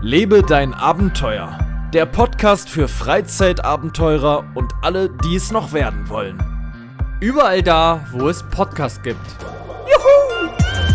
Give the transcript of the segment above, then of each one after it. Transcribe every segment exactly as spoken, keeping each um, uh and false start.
Lebe dein Abenteuer. Der Podcast für Freizeitabenteurer und alle, die es noch werden wollen. Überall da, wo es Podcasts gibt. Juhu!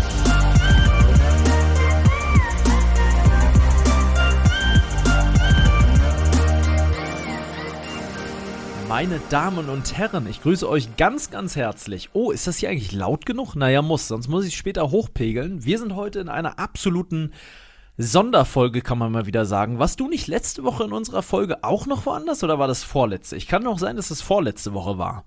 Meine Damen und Herren, ich grüße euch ganz, ganz herzlich. Oh, ist das hier eigentlich laut genug? Naja, muss, sonst muss ich später hochpegeln. Wir sind heute in einer absoluten Sonderfolge, kann man mal wieder sagen. Warst du nicht letzte Woche in unserer Folge auch noch woanders oder war das vorletzte? Ich kann auch sein, dass es vorletzte Woche war.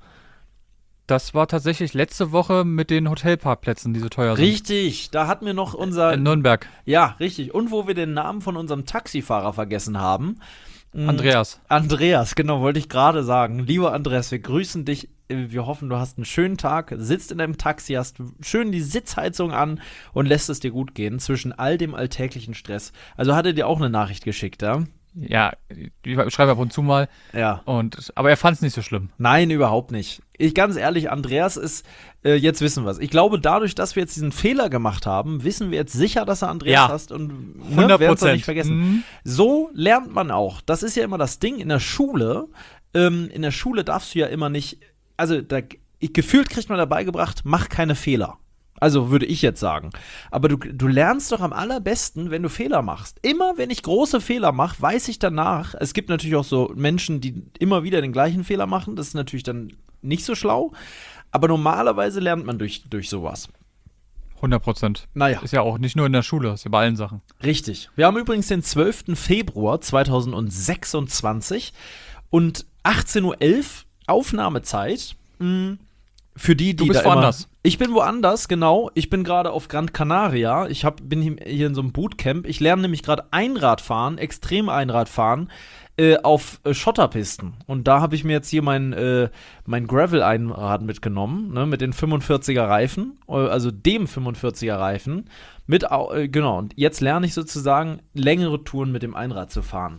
Das war tatsächlich letzte Woche mit den Hotelparkplätzen, die so teuer sind. Richtig, da hatten wir noch unser... In Nürnberg. Ja, richtig. Und wo wir den Namen von unserem Taxifahrer vergessen haben. Andreas. Andreas, genau, wollte ich gerade sagen. Lieber Andreas, wir grüßen dich. Wir hoffen, du hast einen schönen Tag, sitzt in deinem Taxi, hast schön die Sitzheizung an und lässt es dir gut gehen zwischen all dem alltäglichen Stress. Also hat er dir auch eine Nachricht geschickt, ja? Ja, ich schreibe ab und zu mal. Ja. Und, aber er fand es nicht so schlimm. Nein, überhaupt nicht. Ich, ganz ehrlich, Andreas ist, äh, jetzt wissen wir es. Ich glaube, dadurch, dass wir jetzt diesen Fehler gemacht haben, wissen wir jetzt sicher, dass er Andreas ja. hast und ne, hundert werden es auch Prozent nicht vergessen. Mhm. So lernt man auch. Das ist ja immer das Ding in der Schule. Ähm, in der Schule darfst du ja immer nicht, also da, gefühlt kriegt man dabei gebracht, mach keine Fehler. Also würde ich jetzt sagen. Aber du, du lernst doch am allerbesten, wenn du Fehler machst. Immer wenn ich große Fehler mache, weiß ich danach, es gibt natürlich auch so Menschen, die immer wieder den gleichen Fehler machen. Das ist natürlich dann nicht so schlau. Aber normalerweise lernt man durch, durch sowas. hundert Prozent. Naja. Ist ja auch nicht nur in der Schule, ist ja bei allen Sachen. Richtig. Wir haben übrigens den zwölften Februar zweitausendsechsundzwanzig und achtzehn Uhr elf Aufnahmezeit. Mh, Für die, die du bist da woanders. Immer, ich bin woanders, genau. Ich bin gerade auf Gran Canaria. Ich hab, bin hier in so einem Bootcamp. Ich lerne nämlich gerade Einradfahren, Extrem-Einradfahren äh, auf äh, Schotterpisten. Und da habe ich mir jetzt hier mein, äh, mein Gravel-Einrad mitgenommen, ne, mit den fünfundvierziger Reifen, äh, also dem fünfundvierziger Reifen. Mit, äh, genau, und jetzt lerne ich sozusagen längere Touren mit dem Einrad zu fahren.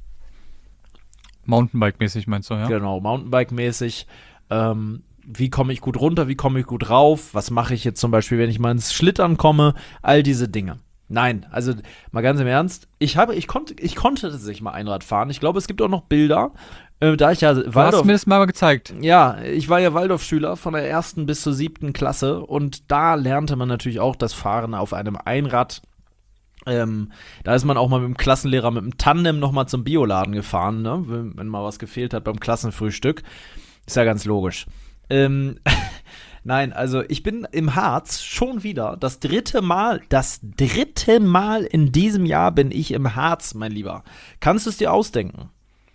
Mountainbike-mäßig meinst du, ja? Genau, Mountainbike-mäßig. Ähm, Wie komme ich gut runter, wie komme ich gut rauf, was mache ich jetzt zum Beispiel, wenn ich mal ins Schlittern komme, all diese Dinge. Nein, also mal ganz im Ernst, ich habe, ich konnte, ich konnte tatsächlich mal Einrad fahren. Ich glaube, es gibt auch noch Bilder, äh, da ich ja Du Waldorf, hast mir das mal gezeigt. ja, ich war ja Waldorfschüler von der ersten bis zur siebten Klasse und da lernte man natürlich auch das Fahren auf einem Einrad. Ähm, da ist man auch mal mit dem Klassenlehrer mit dem Tandem nochmal zum Bioladen gefahren, ne? wenn, wenn mal was gefehlt hat beim Klassenfrühstück. Ist ja ganz logisch. Ähm, nein, also ich bin im Harz schon wieder das dritte Mal, das dritte Mal in diesem Jahr bin ich im Harz, mein Lieber. Kannst du es dir ausdenken?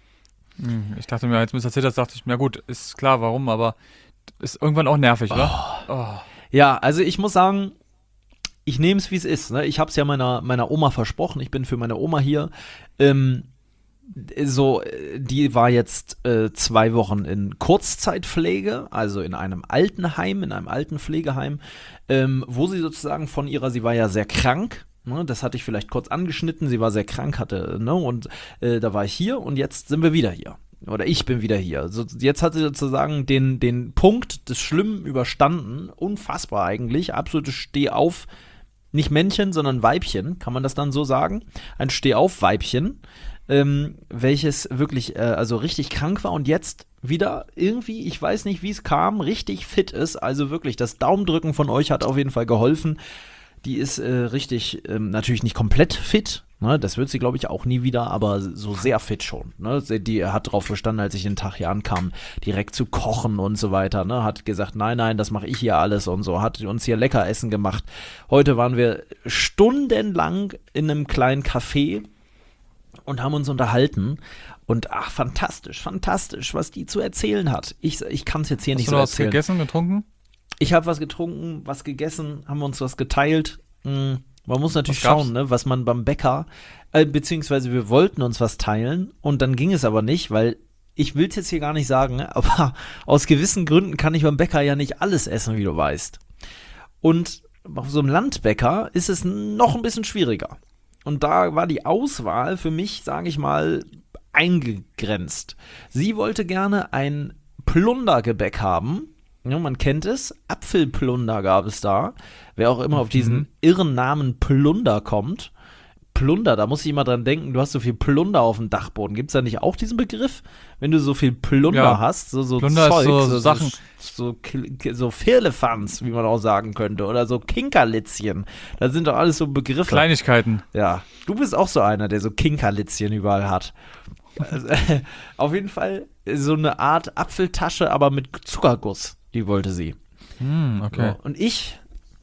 Ich dachte mir, als du mir das erzählt hast, dachte ich mir, gut, ist klar, warum, aber ist irgendwann auch nervig, oh. oder? Oh. Ja, also ich muss sagen, ich nehme es, wie es ist. Ne? Ich habe es ja meiner, meiner Oma versprochen, ich bin für meine Oma hier. Ähm, So, die war jetzt äh, zwei Wochen in Kurzzeitpflege, also in einem Altenheim, in einem Altenpflegeheim, ähm, wo sie sozusagen von ihrer, sie war ja sehr krank, ne, das hatte ich vielleicht kurz angeschnitten, sie war sehr krank, hatte, ne, und äh, da war ich hier und jetzt sind wir wieder hier. Oder ich bin wieder hier. So, jetzt hat sie sozusagen den, den Punkt des Schlimmen überstanden, unfassbar eigentlich, absolutes Stehauf, nicht Männchen, sondern Weibchen, kann man das dann so sagen? Ein Stehauf-Weibchen. Ähm, welches wirklich, äh, also richtig krank war und jetzt wieder irgendwie, ich weiß nicht, wie es kam, richtig fit ist. Also wirklich, das Daumendrücken von euch hat auf jeden Fall geholfen. Die ist äh, richtig, ähm, natürlich nicht komplett fit, ne? Das wird sie, glaube ich, auch nie wieder, aber so sehr fit schon. Ne? Die hat darauf bestanden, als ich den Tag hier ankam, direkt zu kochen und so weiter. Ne? Hat gesagt, nein, nein, das mache ich hier alles und so. Hat uns hier lecker Essen gemacht. Heute waren wir stundenlang in einem kleinen Café und haben uns unterhalten und ach, fantastisch, fantastisch, was die zu erzählen hat. Ich, ich kann es jetzt hier Hast nicht du so noch erzählen. was gegessen, getrunken? Ich habe was getrunken, was gegessen, haben wir uns was geteilt. Hm, man muss natürlich Was gab's? schauen, ne, was man beim Bäcker, äh, beziehungsweise wir wollten uns was teilen und dann ging es aber nicht, weil ich will es jetzt hier gar nicht sagen, aber aus gewissen Gründen kann ich beim Bäcker ja nicht alles essen, wie du weißt. Und auf so einem Landbäcker ist es noch ein bisschen schwieriger. Und da war die Auswahl für mich, sage ich mal, eingegrenzt. Sie wollte gerne ein Plundergebäck haben. Ja, man kennt es. Apfelplunder gab es da. Wer auch immer auf diesen irren Namen Plunder kommt. Plunder, da muss ich immer dran denken, du hast so viel Plunder auf dem Dachboden. Gibt es da nicht auch diesen Begriff? Wenn du so viel Plunder Ja. hast, so, so Plunder ist Zeug, so so, Sachen. so, so, so Firlefanz, wie man auch sagen könnte, oder so Kinkerlitzchen. Das sind doch alles so Begriffe. Kleinigkeiten. Ja, du bist auch so einer, der so Kinkerlitzchen überall hat. Also, äh, auf jeden Fall so eine Art Apfeltasche, aber mit Zuckerguss, die wollte sie. Hm, okay. So, und ich,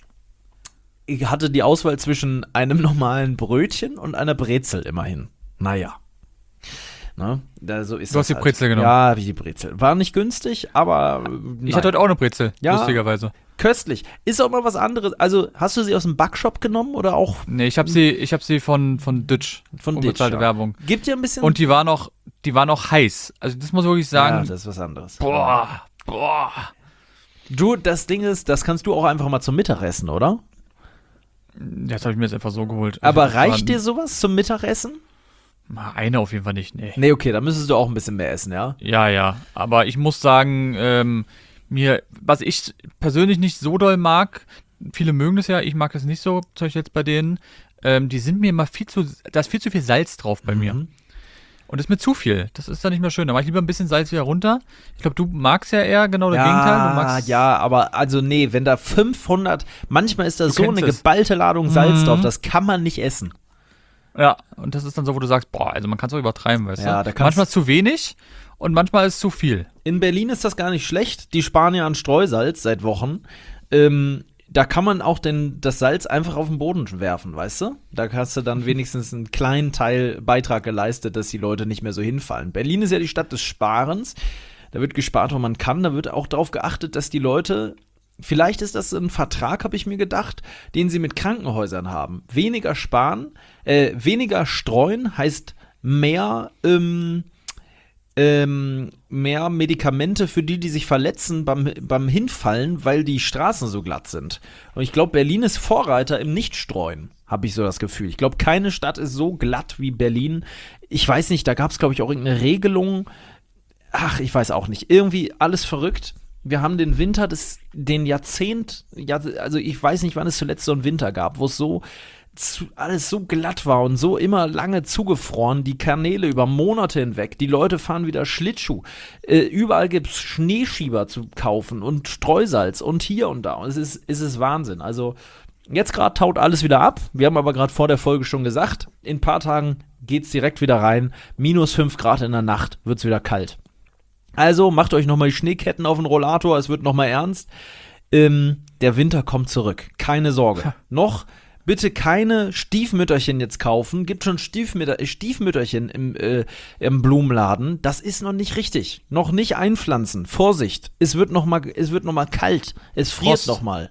ich hatte die Auswahl zwischen einem normalen Brötchen und einer Brezel immerhin. Naja. Ne? Da, so ist Du das hast die halt. Brezel genommen. Ja, habe ich die Brezel. War nicht günstig, aber Ich hatte heute auch eine Brezel, Ja. lustigerweise. köstlich. Ist auch mal was anderes. Also, hast du sie aus dem Backshop genommen oder auch Nee, ich habe sie, ich hab sie von, von Ditch. von Ditch? Unbezahlte Ja. Werbung. Gibt dir ein bisschen. Und die war noch, die war noch heiß. Also das muss man wirklich ja, sagen. das ist was anderes. boah, boah. Du, das Ding ist, das kannst du auch einfach mal zum Mittagessen, oder? Das habe ich mir jetzt einfach so geholt. Aber Also, das reicht war- dir sowas zum Mittagessen? Eine auf jeden Fall nicht, nee. Nee, okay, da müsstest du auch ein bisschen mehr essen, ja? Ja, ja. Aber ich muss sagen, ähm, mir, was ich persönlich nicht so doll mag, viele mögen das ja, ich mag das nicht so, zum Beispiel jetzt bei denen, ähm, die sind mir immer viel zu, da ist viel zu viel Salz drauf bei mir. Mhm. Und das ist mir zu viel. Das ist dann nicht mehr schön. Da mache ich lieber ein bisschen Salz wieder runter. Ich glaube, du magst ja eher genau das Gegenteil. Du magst, ja, aber also nee, wenn da fünfhundert, manchmal ist da Du so kennst eine es. geballte Ladung Salz Mhm. drauf, das kann man nicht essen. Ja, und das ist dann so, wo du sagst, boah, also man kann es auch übertreiben, weißt Ja, du? da kannst- Manchmal ist zu wenig und manchmal ist zu viel. In Berlin ist das gar nicht schlecht, die sparen ja an Streusalz seit Wochen. Ähm, da kann man auch den, das Salz einfach auf den Boden werfen, weißt du? Da hast du dann wenigstens einen kleinen Teil Beitrag geleistet, dass die Leute nicht mehr so hinfallen. Berlin ist ja die Stadt des Sparens. Da wird gespart, wo man kann. Da wird auch darauf geachtet, dass die Leute, vielleicht ist das ein Vertrag, habe ich mir gedacht, den sie mit Krankenhäusern haben. Weniger sparen, äh, weniger streuen heißt mehr, ähm, ähm, mehr Medikamente für die, die sich verletzen beim, beim Hinfallen, weil die Straßen so glatt sind. Und ich glaube, Berlin ist Vorreiter im Nichtstreuen, habe ich so das Gefühl. Ich glaube, keine Stadt ist so glatt wie Berlin. Ich weiß nicht, da gab es, glaube ich, auch irgendeine Regelung. Ach, ich weiß auch nicht. Irgendwie alles verrückt. Wir haben den Winter, des, den Jahrzehnt, ja, also ich weiß nicht, wann es zuletzt so einen Winter gab, wo es so zu, alles so glatt war und so immer lange zugefroren, die Kanäle über Monate hinweg. Die Leute fahren wieder Schlittschuh. Äh, überall gibt es Schneeschieber zu kaufen und Streusalz und hier und da. Und es ist, es ist Wahnsinn. Also jetzt gerade taut alles wieder ab. Wir haben aber gerade vor der Folge schon gesagt, in ein paar Tagen geht es direkt wieder rein. Minus fünf Grad in der Nacht, wird es wieder kalt. Also macht euch nochmal die Schneeketten auf den Rollator, es wird nochmal ernst. Ähm, der Winter kommt zurück, keine Sorge. Ha. Noch bitte keine Stiefmütterchen jetzt kaufen. Gibt schon Stiefmütter, Stiefmütterchen im, äh, im Blumenladen. Das ist noch nicht richtig. Noch nicht einpflanzen. Vorsicht, es wird nochmal noch kalt. Es friert Frost. nochmal.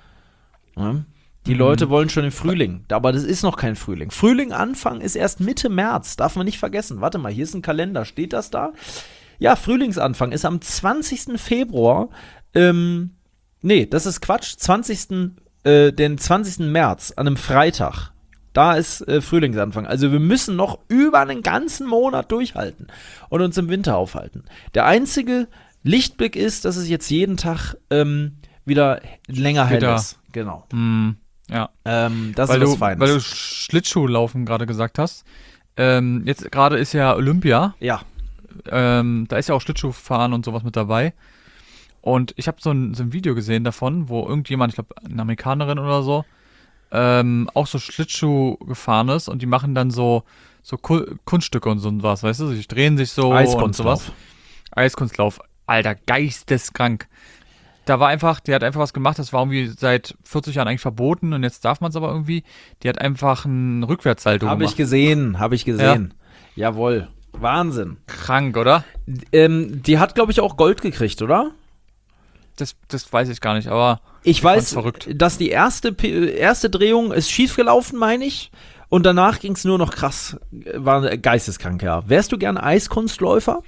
Ja? Die Mhm. Leute wollen schon den Frühling, aber das ist noch kein Frühling. Frühling Anfang ist erst Mitte März, darf man nicht vergessen. Warte mal, hier ist ein Kalender, steht das da? Ja, Frühlingsanfang ist am zwanzigsten Februar, ähm, nee, das ist Quatsch, zwanzigsten Äh, den zwanzigsten März, an einem Freitag. Da ist äh, Frühlingsanfang. Also wir müssen noch über einen ganzen Monat durchhalten und uns im Winter aufhalten. Der einzige Lichtblick ist, dass es jetzt jeden Tag ähm, wieder länger hell Später. ist. Genau. Hm, ja. Ähm, das weil ist was du, Feines. weil du Schlittschuhlaufen gerade gesagt hast. Ähm, jetzt gerade ist ja Olympia. ja. Ähm, da ist ja auch Schlittschuhfahren und sowas mit dabei. Und ich habe so ein, so ein Video gesehen davon, wo irgendjemand, ich glaube, eine Amerikanerin oder so, ähm, auch so Schlittschuh gefahren ist und die machen dann so, so Ku- Kunststücke und so was, weißt du? Sie drehen sich so und Eiskunstlauf. sowas. Eiskunstlauf. Alter, geisteskrank. Da war einfach, die hat einfach was gemacht, das war irgendwie seit vierzig Jahren eigentlich verboten und jetzt darf man es aber irgendwie. Die hat einfach ein Rückwärtssalto Habe ich gemacht. gesehen, habe ich gesehen. Jawohl. Wahnsinn. Krank, oder? Ähm, die hat, glaube ich, auch Gold gekriegt, oder? Das, das weiß ich gar nicht, aber Ich weiß, fand's verrückt. dass die erste, P- erste Drehung ist schief gelaufen, meine ich. Und danach ging es nur noch krass. War geisteskrank, ja. Wärst du gern Eiskunstläufer?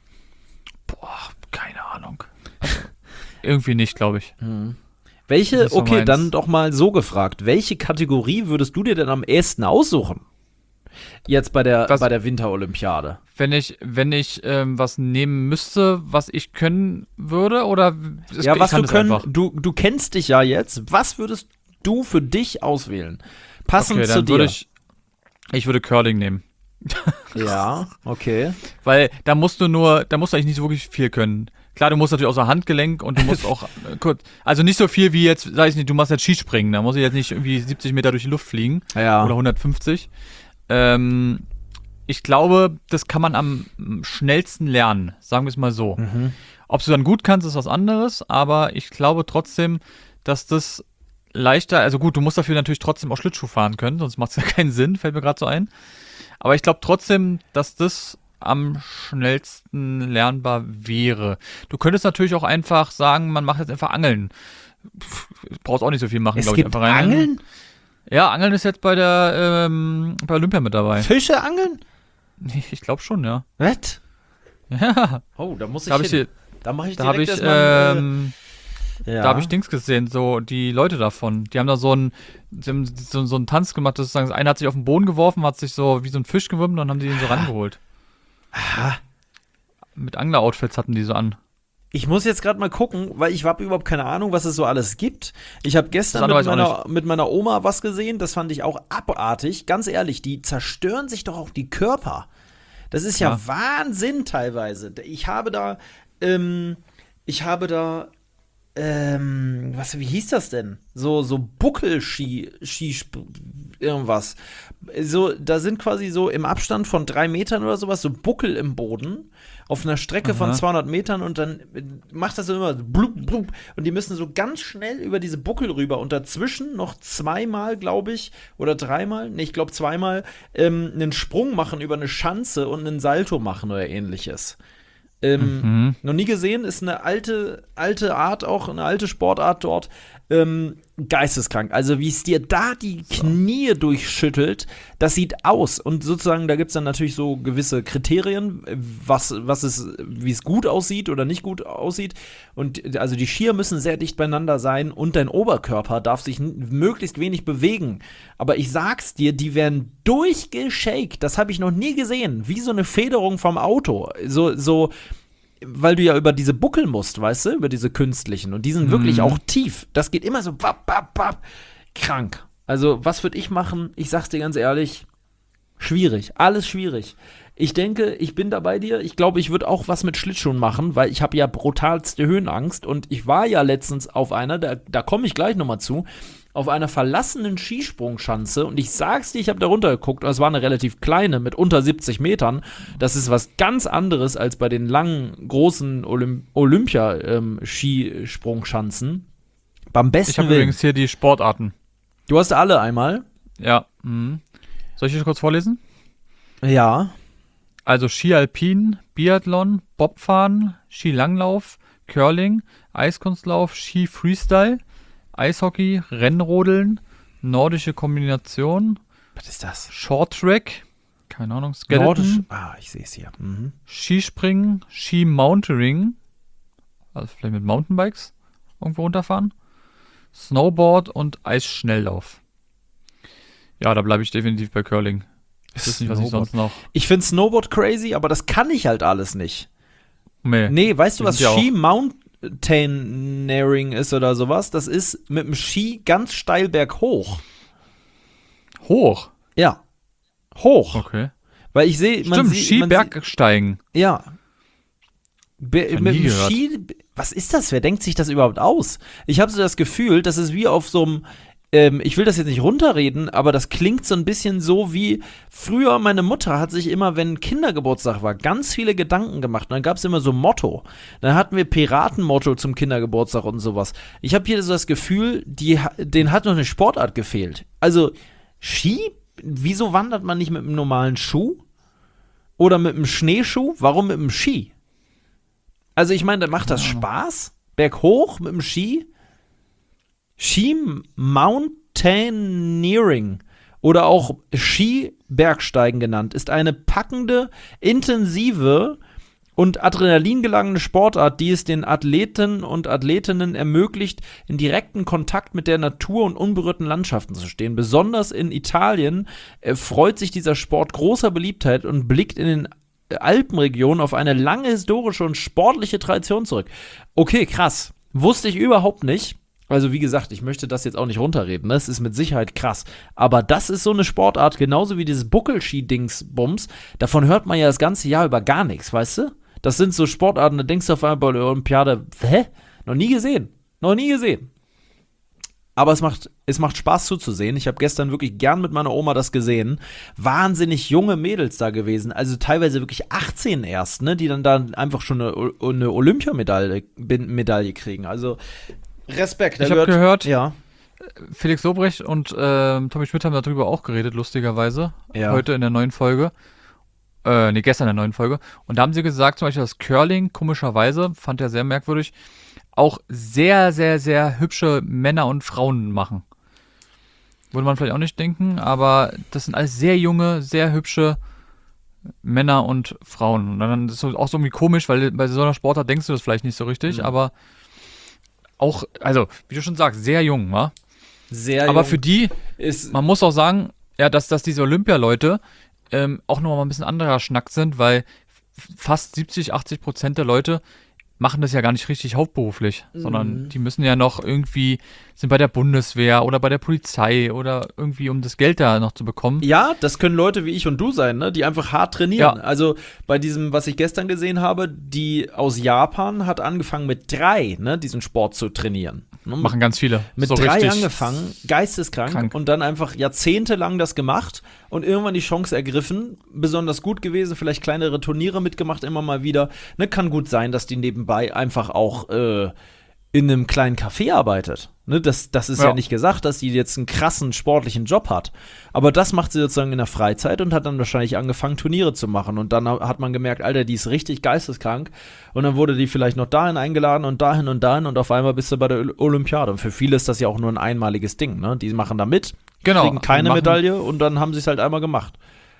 boah, keine Ahnung. Also, irgendwie nicht, glaube ich. Welche, Nicht so okay, meins. dann doch mal so gefragt. Welche Kategorie würdest du dir denn am ehesten aussuchen? Jetzt bei der, Was- bei der Winterolympiade. Wenn ich, wenn ich ähm, was nehmen müsste, was ich können würde, oder es- Ja, ich was kann du es können, einfach. du, du kennst dich ja jetzt. Was würdest du für dich auswählen? Passend Okay, zu dann dir. würde ich, Ich würde Curling nehmen. Ja, okay. Weil da musst du nur, da musst du eigentlich nicht so wirklich viel können. Klar, du musst natürlich auch so Handgelenk und du musst auch, äh, kurz, also nicht so viel wie jetzt, sag ich nicht, du machst jetzt Skispringen, da muss ich jetzt nicht irgendwie siebzig Meter durch die Luft fliegen. Ja. Oder hundertfünfzig. Ähm, ich glaube, das kann man am schnellsten lernen, sagen wir es mal so. Mhm. Ob du dann gut kannst, ist was anderes, aber ich glaube trotzdem, dass das leichter, also gut, du musst dafür natürlich trotzdem auch Schlittschuh fahren können, sonst macht es ja keinen Sinn, fällt mir gerade so ein. Aber ich glaube trotzdem, dass das am schnellsten lernbar wäre. Du könntest natürlich auch einfach sagen, man macht jetzt einfach Angeln. Pff, brauchst auch nicht so viel machen, Es glaube ich. gibt Einfach rein. Angeln? Ja, Angeln ist jetzt bei der ähm, bei Olympia mit dabei. Fische angeln? Ich glaube schon, ja. Was? Ja, Oh, da muss ich da habe ich, hin. hier- Da mache ich da direkt habe ich, erstmal, ähm, äh, ja. da habe ich Dings gesehen, so die Leute davon. Die haben da so einen, die haben so, so einen Tanz gemacht, das sozusagen, einer hat sich auf den Boden geworfen, hat sich so wie so ein Fisch gewürmt und dann haben die den so rangeholt. Aha. Mit Angler-Outfits hatten die so an. Ich muss jetzt gerade mal gucken, weil ich habe überhaupt keine Ahnung, was es so alles gibt. Ich habe gestern andere mit weiß ich auch meiner, mit meiner Oma was gesehen, das fand ich auch abartig. Ganz ehrlich, die zerstören sich doch auch die Körper. Das ist ja, Ja. Wahnsinn teilweise. Ich habe da, ähm, ich habe da, ähm, was, wie hieß das denn? So, so Buckelski, Ski, irgendwas. So, da sind quasi so im Abstand von drei Metern oder sowas so Buckel im Boden auf einer Strecke von Aha. zweihundert Metern und dann macht das so immer so blub, blub, und die müssen so ganz schnell über diese Buckel rüber und dazwischen noch zweimal, glaube ich, oder dreimal, nee, ich glaube zweimal, ähm, einen Sprung machen über eine Schanze und einen Salto machen oder ähnliches. Ähm, Mhm. Noch nie gesehen, ist eine alte, alte Art auch, eine alte Sportart dort. Ähm, geisteskrank. Also wie es dir da die Knie durchschüttelt, das sieht aus. Und sozusagen, da gibt es dann natürlich so gewisse Kriterien, was, was es, wie es gut aussieht oder nicht gut aussieht. Und also die Skier müssen sehr dicht beieinander sein und dein Oberkörper darf sich n- möglichst wenig bewegen. Aber ich sag's dir, die werden durchgeschakt. Das habe ich noch nie gesehen. Wie so eine Federung vom Auto. So, so, weil du ja über diese Buckel musst, weißt du, über diese künstlichen. Und die sind wirklich Mhm. auch tief. Das geht immer so bap, bap, bap. Krank. Also, was würde ich machen? Ich sag's dir ganz ehrlich, schwierig. Alles schwierig. Ich denke, ich bin da bei dir. Ich glaube, ich würde auch was mit Schlittschuhen machen, weil ich habe ja brutalste Höhenangst. Und ich war ja letztens auf einer, da, da komme ich gleich nochmal zu, auf einer verlassenen Skisprungschanze. Und ich sag's dir, ich habe da runtergeguckt. Und es war eine relativ kleine, mit unter siebzig Metern. Das ist was ganz anderes als bei den langen, großen Olymp- Olympia-Skisprungschanzen. Beim besten Ich habe Willen. übrigens hier die Sportarten. Du hast alle einmal. Ja. Mhm. Soll ich das kurz vorlesen? Ja. Also Ski Alpin, Biathlon, Bobfahren, Skilanglauf, Curling, Eiskunstlauf, Ski Freestyle, Eishockey, Rennrodeln, nordische Kombination, Was ist das? Short Track, keine Ahnung, Nordisch. Skeleton, Ah, ich sehe es hier. Mhm. Skispringen, Ski-Mountering, also vielleicht mit Mountainbikes irgendwo runterfahren, Snowboard und Eisschnelllauf. Ja, da bleibe ich definitiv bei Curling. Ich weiß nicht, was ich Snowboard. sonst noch. Ich finde Snowboard crazy, aber das kann ich halt alles nicht. Nee. Nee, weißt du, Die was sind ja auch- Ski-Mountaineering ist oder sowas? Das ist mit dem Ski ganz steil berghoch. Hoch. Ja. Hoch. Okay. Weil ich sehe, man Stimmt, sieht, man Skibergsteigen. sieht- Ja. Be Hab mit nie dem gehört. Ski, was ist das? Wer denkt sich das überhaupt aus? Ich habe so das Gefühl, das ist wie auf so einem, ähm, ich will das jetzt nicht runterreden, aber das klingt so ein bisschen so wie früher, meine Mutter hat sich immer, wenn Kindergeburtstag war, ganz viele Gedanken gemacht. Und dann gab es immer so Motto. Dann hatten wir Piratenmotto zum Kindergeburtstag und sowas. Ich habe hier so das Gefühl, die, ha- denen hat noch eine Sportart gefehlt. Also Ski? Wieso wandert man nicht mit einem normalen Schuh? Oder mit einem Schneeschuh? Warum mit einem Ski? Also ich meine, macht das Spaß? Berghoch mit dem Ski? Ski Mountaineering oder auch Ski-Bergsteigen genannt, ist eine packende, intensive und adrenalingeladene Sportart, die es den Athleten und Athletinnen ermöglicht, in direkten Kontakt mit der Natur und unberührten Landschaften zu stehen. Besonders in Italien erfreut sich dieser Sport großer Beliebtheit und blickt in den Alpenregionen auf eine lange historische und sportliche Tradition zurück. Okay, krass. Wusste ich überhaupt nicht. Also wie gesagt, ich möchte das jetzt auch nicht runterreden, das ist mit Sicherheit krass. Aber das ist so eine Sportart, genauso wie dieses Buckelski-Dings-Bums, davon hört man ja das ganze Jahr über gar nichts, weißt du? Das sind so Sportarten, da denkst du auf einmal bei der Olympiade, hä? Noch nie gesehen, noch nie gesehen. Aber es macht, es macht Spaß zuzusehen. Ich habe gestern wirklich gern mit meiner Oma das gesehen. Wahnsinnig junge Mädels da gewesen, also teilweise wirklich achtzehn erst, ne, die dann da einfach schon eine, eine Olympiamedaille Medaille kriegen. Also Respekt. Ich habe gehört, ja. Felix Lobrecht und äh, Tommy Schmidt haben darüber auch geredet, lustigerweise. Ja. Heute in der neuen Folge. Äh, nee, gestern in der neuen Folge. Und da haben sie gesagt, zum Beispiel das Curling, komischerweise, fand er sehr merkwürdig, auch sehr, sehr, sehr hübsche Männer und Frauen machen. Würde man vielleicht auch nicht denken, aber das sind alles sehr junge, sehr hübsche Männer und Frauen. Und dann ist es auch so irgendwie komisch, weil bei so einer Sportart denkst du das vielleicht nicht so richtig, mhm. aber auch, also, wie du schon sagst, sehr jung, wa? Sehr jung. Aber für die, ist man muss auch sagen, ja, dass, dass diese Olympialeute ähm, auch noch mal ein bisschen anderer Schnack sind, weil fast siebzig, achtzig Prozent der Leute machen das ja gar nicht richtig hauptberuflich, mhm. sondern die müssen ja noch irgendwie, sind bei der Bundeswehr oder bei der Polizei oder irgendwie, um das Geld da noch zu bekommen. Ja, das können Leute wie ich und du sein, ne, die einfach hart trainieren. Ja. Also bei diesem, was ich gestern gesehen habe, die aus Japan hat angefangen mit drei, ne, diesen Sport zu trainieren. Ne, machen ganz viele. Mit so drei angefangen, geisteskrank krank. Und dann einfach jahrzehntelang das gemacht und irgendwann die Chance ergriffen, besonders gut gewesen, vielleicht kleinere Turniere mitgemacht, immer mal wieder. Ne, kann gut sein, dass die nebenbei einfach auch äh, in einem kleinen Café arbeitet. Ne, das, das ist ja. ja nicht gesagt, dass die jetzt einen krassen sportlichen Job hat. Aber das macht sie sozusagen in der Freizeit und hat dann wahrscheinlich angefangen, Turniere zu machen. Und dann hat man gemerkt, Alter, die ist richtig geisteskrank. Und dann wurde die vielleicht noch dahin eingeladen und dahin und dahin und auf einmal bist du bei der Olympiade. Und für viele ist das ja auch nur ein einmaliges Ding. Ne? Die machen da mit, genau, kriegen keine Medaille und dann haben sie es halt einmal gemacht.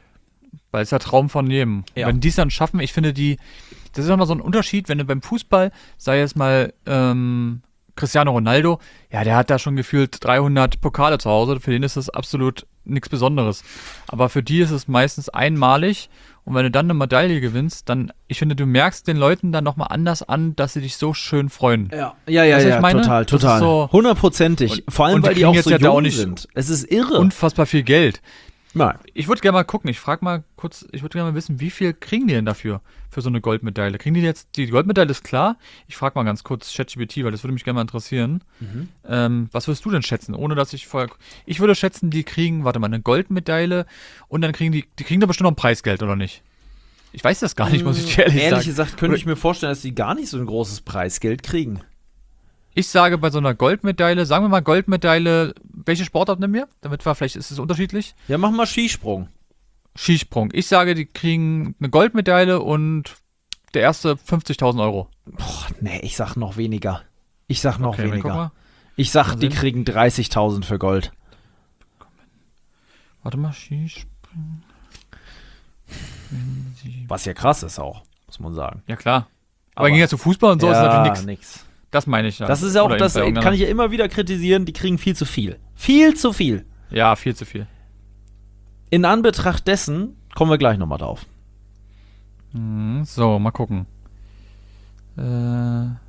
Weil es der Traum von jedem. Ja. Wenn die es dann schaffen, ich finde die, das ist nochmal so ein Unterschied, wenn du beim Fußball, sei es mal ähm, Cristiano Ronaldo, ja, der hat da schon gefühlt dreihundert Pokale zu Hause, für den ist das absolut nichts Besonderes. Aber für die ist es meistens einmalig und wenn du dann eine Medaille gewinnst, dann, ich finde, du merkst den Leuten dann nochmal anders an, dass sie dich so schön freuen. Ja, ja, ja, weißt, ja ich meine? total, total. So hundertprozentig. Vor allem, weil die, die auch so ja jung auch nicht sind. Es ist irre. Unfassbar viel Geld. Nein. Ich würde gerne mal gucken, ich frage mal kurz, ich würde gerne mal wissen, wie viel kriegen die denn dafür, für so eine Goldmedaille? Kriegen die jetzt, die Goldmedaille ist klar, ich frage mal ganz kurz ChatGPT, weil das würde mich gerne mal interessieren. Mhm. Ähm, was würdest du denn schätzen, ohne dass ich vorher, ich würde schätzen, die kriegen, warte mal, eine Goldmedaille und dann kriegen die, die kriegen da bestimmt noch ein Preisgeld, oder nicht? Ich weiß das gar nicht, muss ich dir ehrlich, ehrlich sagen. Ehrlich gesagt könnte ich mir vorstellen, dass die gar nicht so ein großes Preisgeld kriegen. Ich sage bei so einer Goldmedaille, sagen wir mal Goldmedaille, welche Sportart nehmen wir? Damit war, vielleicht ist es unterschiedlich. Ja, mach mal Skisprung. Skisprung. Ich sage, die kriegen eine Goldmedaille und der erste fünfzigtausend Euro. Boah, nee, ich sag noch weniger. Ich sag noch okay, weniger. Ich sag, die kriegen dreißigtausend für Gold. Warte mal, Skispringen. Was ja krass ist auch, muss man sagen. Ja, klar. Aber, Aber ging ja zu Fußball und so, ja, ist natürlich nix. nix. Das meine ich ja. Das ist ja auch, das kann ich ja immer wieder kritisieren, die kriegen viel zu viel. Viel zu viel. Ja, viel zu viel. In Anbetracht dessen kommen wir gleich nochmal drauf. So, mal gucken. Äh.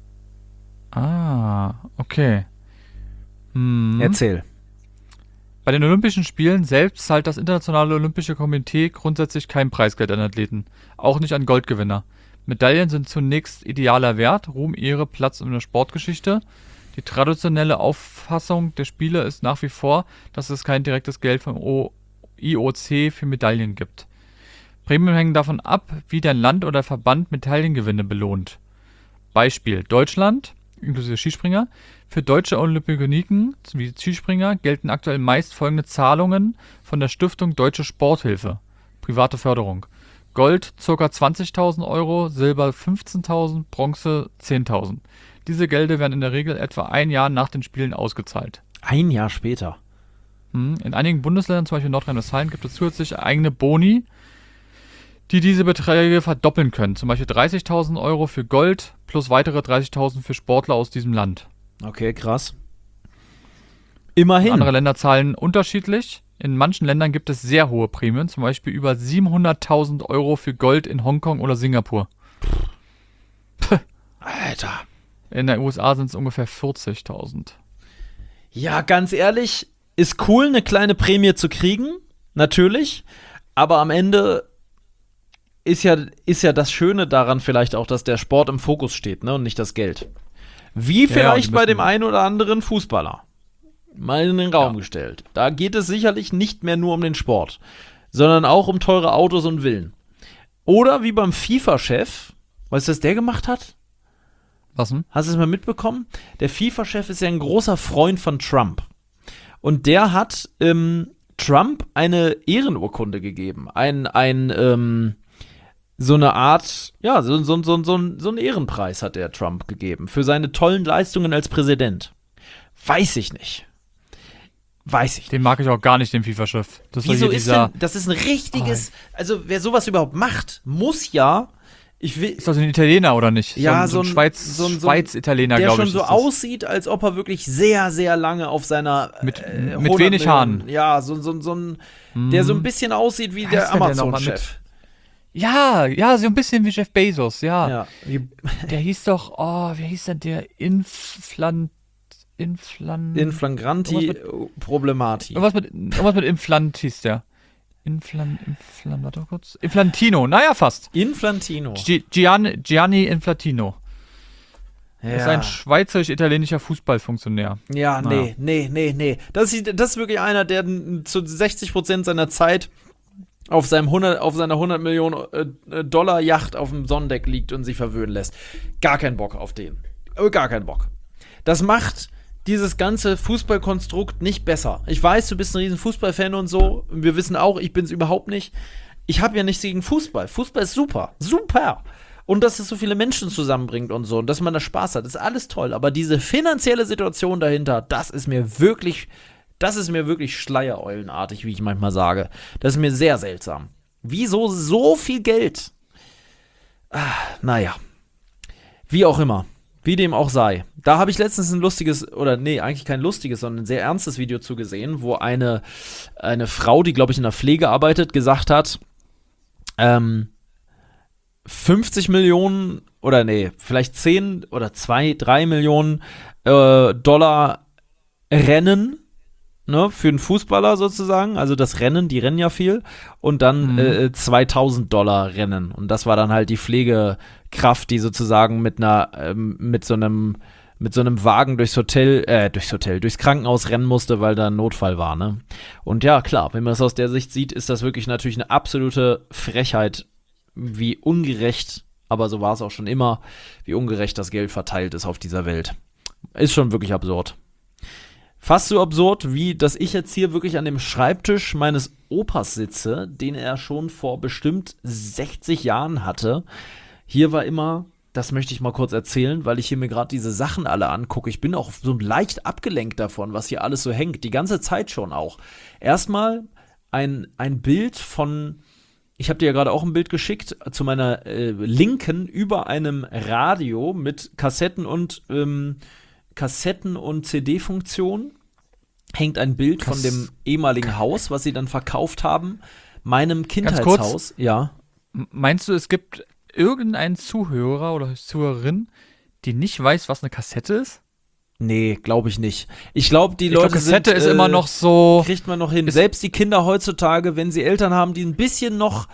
Ah, okay. Hm. Erzähl. Bei den Olympischen Spielen selbst zahlt das Internationale Olympische Komitee grundsätzlich kein Preisgeld an Athleten. Auch nicht an Goldgewinner. Medaillen sind zunächst idealer Wert, Ruhm, Ehre, Platz in der Sportgeschichte. Die traditionelle Auffassung der Spieler ist nach wie vor, dass es kein direktes Geld vom I O C für Medaillen gibt. Prämien hängen davon ab, wie dein Land oder Verband Medaillengewinne belohnt. Beispiel: Deutschland, inklusive Skispringer. Für deutsche Olympioniken wie Skispringer gelten aktuell meist folgende Zahlungen von der Stiftung Deutsche Sporthilfe. Private Förderung. Gold ca. zwanzigtausend Euro, Silber fünfzehntausend, Bronze zehntausend. Diese Gelder werden in der Regel etwa ein Jahr nach den Spielen ausgezahlt. Ein Jahr später? In einigen Bundesländern, zum Beispiel Nordrhein-Westfalen, gibt es zusätzlich eigene Boni, die diese Beträge verdoppeln können. Zum Beispiel dreißigtausend Euro für Gold plus weitere dreißigtausend für Sportler aus diesem Land. Okay, krass. Immerhin. Andere Länder zahlen unterschiedlich. In manchen Ländern gibt es sehr hohe Prämien, zum Beispiel über siebenhunderttausend Euro für Gold in Hongkong oder Singapur. Puh. Alter. In den U S A sind es ungefähr vierzigtausend. Ja, ganz ehrlich, ist cool, eine kleine Prämie zu kriegen, natürlich, aber am Ende ist ja, ist ja das Schöne daran vielleicht auch, dass der Sport im Fokus steht, ne, und nicht das Geld. Wie vielleicht ja, bei dem einen oder anderen Fußballer. Mal in den Raum ja. gestellt. Da geht es sicherlich nicht mehr nur um den Sport, sondern auch um teure Autos und Villen. Oder wie beim FIFA-Chef, weißt du, was der gemacht hat? Was denn? Hast du es mal mitbekommen? Der FIFA-Chef ist ja ein großer Freund von Trump. Und der hat ähm, Trump eine Ehrenurkunde gegeben. Ein, ein, ähm, so eine Art, ja, so, so, so, so, so einen Ehrenpreis hat der Trump gegeben für seine tollen Leistungen als Präsident. Weiß ich nicht. Weiß ich. Den mag ich auch gar nicht, den FIFA-Chef. Wieso ist denn, das ist ein richtiges, oh. also wer sowas überhaupt macht, muss ja, ich will. Ist das ein Italiener oder nicht? Ja, so ein, so ein Schweiz, so ein, Schweiz-Italiener, glaube ich. Der schon so aussieht, als ob er wirklich sehr, sehr lange auf seiner. Mit, äh, mit wenig Millionen, Haaren. Ja, so, so, so ein, mm. der so ein bisschen aussieht wie der Amazon-Chef. Ja, ja, so ein bisschen wie Jeff Bezos, ja. ja. Der hieß doch, oh, wie hieß denn der? Inflant. Inflan Inflagranti Problemati. Irgendwas mit, irgendwas mit Inflant hieß der. Inflan, Inflan, warte mal kurz. Inflantino, naja, fast. Inflantino. Gi- Gianni, Gianni Inflantino. Ja. Das ist ein schweizerisch-italienischer Fußballfunktionär. Ja, naja. nee, nee, nee, nee. Das ist, das ist wirklich einer, der zu sechzig Prozent seiner Zeit auf, seinem hundert, auf seiner hundert Millionen Dollar Yacht auf dem Sonnendeck liegt und sich verwöhnen lässt. Gar keinen Bock auf den. Gar keinen Bock. Das macht dieses ganze Fußballkonstrukt nicht besser. Ich weiß, du bist ein riesen Fußballfan und so. Wir wissen auch, ich bin es überhaupt nicht. Ich habe ja nichts gegen Fußball. Fußball ist super. Super. Und dass es so viele Menschen zusammenbringt und so. Und dass man da Spaß hat. Das ist alles toll. Aber diese finanzielle Situation dahinter, das ist mir wirklich, das ist mir wirklich schleiereulenartig, wie ich manchmal sage. Das ist mir sehr seltsam. Wieso so viel Geld? Ah, naja. Wie auch immer. Wie dem auch sei. Da habe ich letztens ein lustiges, oder nee, eigentlich kein lustiges, sondern ein sehr ernstes Video zu gesehen, wo eine, eine Frau, die, glaube ich, in der Pflege arbeitet, gesagt hat, ähm, fünfzig Millionen, oder nee, vielleicht zehn oder zwei, drei Millionen äh, Dollar Rennen, ne, für einen Fußballer sozusagen, also das Rennen, die rennen ja viel, und dann mhm. äh, zweitausend Dollar Rennen. Und das war dann halt die Pflegekraft, die sozusagen mit einer, ähm, mit so einem, mit so einem Wagen durchs Hotel, äh, durchs Hotel, durchs Krankenhaus rennen musste, weil da ein Notfall war, ne. Und ja, klar, wenn man das aus der Sicht sieht, ist das wirklich natürlich eine absolute Frechheit, wie ungerecht, aber so war es auch schon immer, wie ungerecht das Geld verteilt ist auf dieser Welt. Ist schon wirklich absurd. Fast so absurd, wie dass ich jetzt hier wirklich an dem Schreibtisch meines Opas sitze, den er schon vor bestimmt sechzig Jahren hatte. Hier war immer, das möchte ich mal kurz erzählen, weil ich hier mir gerade diese Sachen alle angucke. Ich bin auch so leicht abgelenkt davon, was hier alles so hängt. Die ganze Zeit schon auch. Erstmal ein, ein Bild von, ich habe dir ja gerade auch ein Bild geschickt, zu meiner äh, Linken über einem Radio mit Kassetten und ähm, Kassetten- und C D-Funktion hängt ein Bild Kass- von dem ehemaligen Haus, was sie dann verkauft haben, meinem Kindheitshaus. Ja. Meinst du, es gibt irgendeinen Zuhörer oder Zuhörerin, die nicht weiß, was eine Kassette ist? Nee, glaube ich nicht. Ich glaube, die ich Leute glaub, Kassette sind, ist äh, immer noch so, kriegt man noch hin. Selbst die Kinder heutzutage, wenn sie Eltern haben, die ein bisschen noch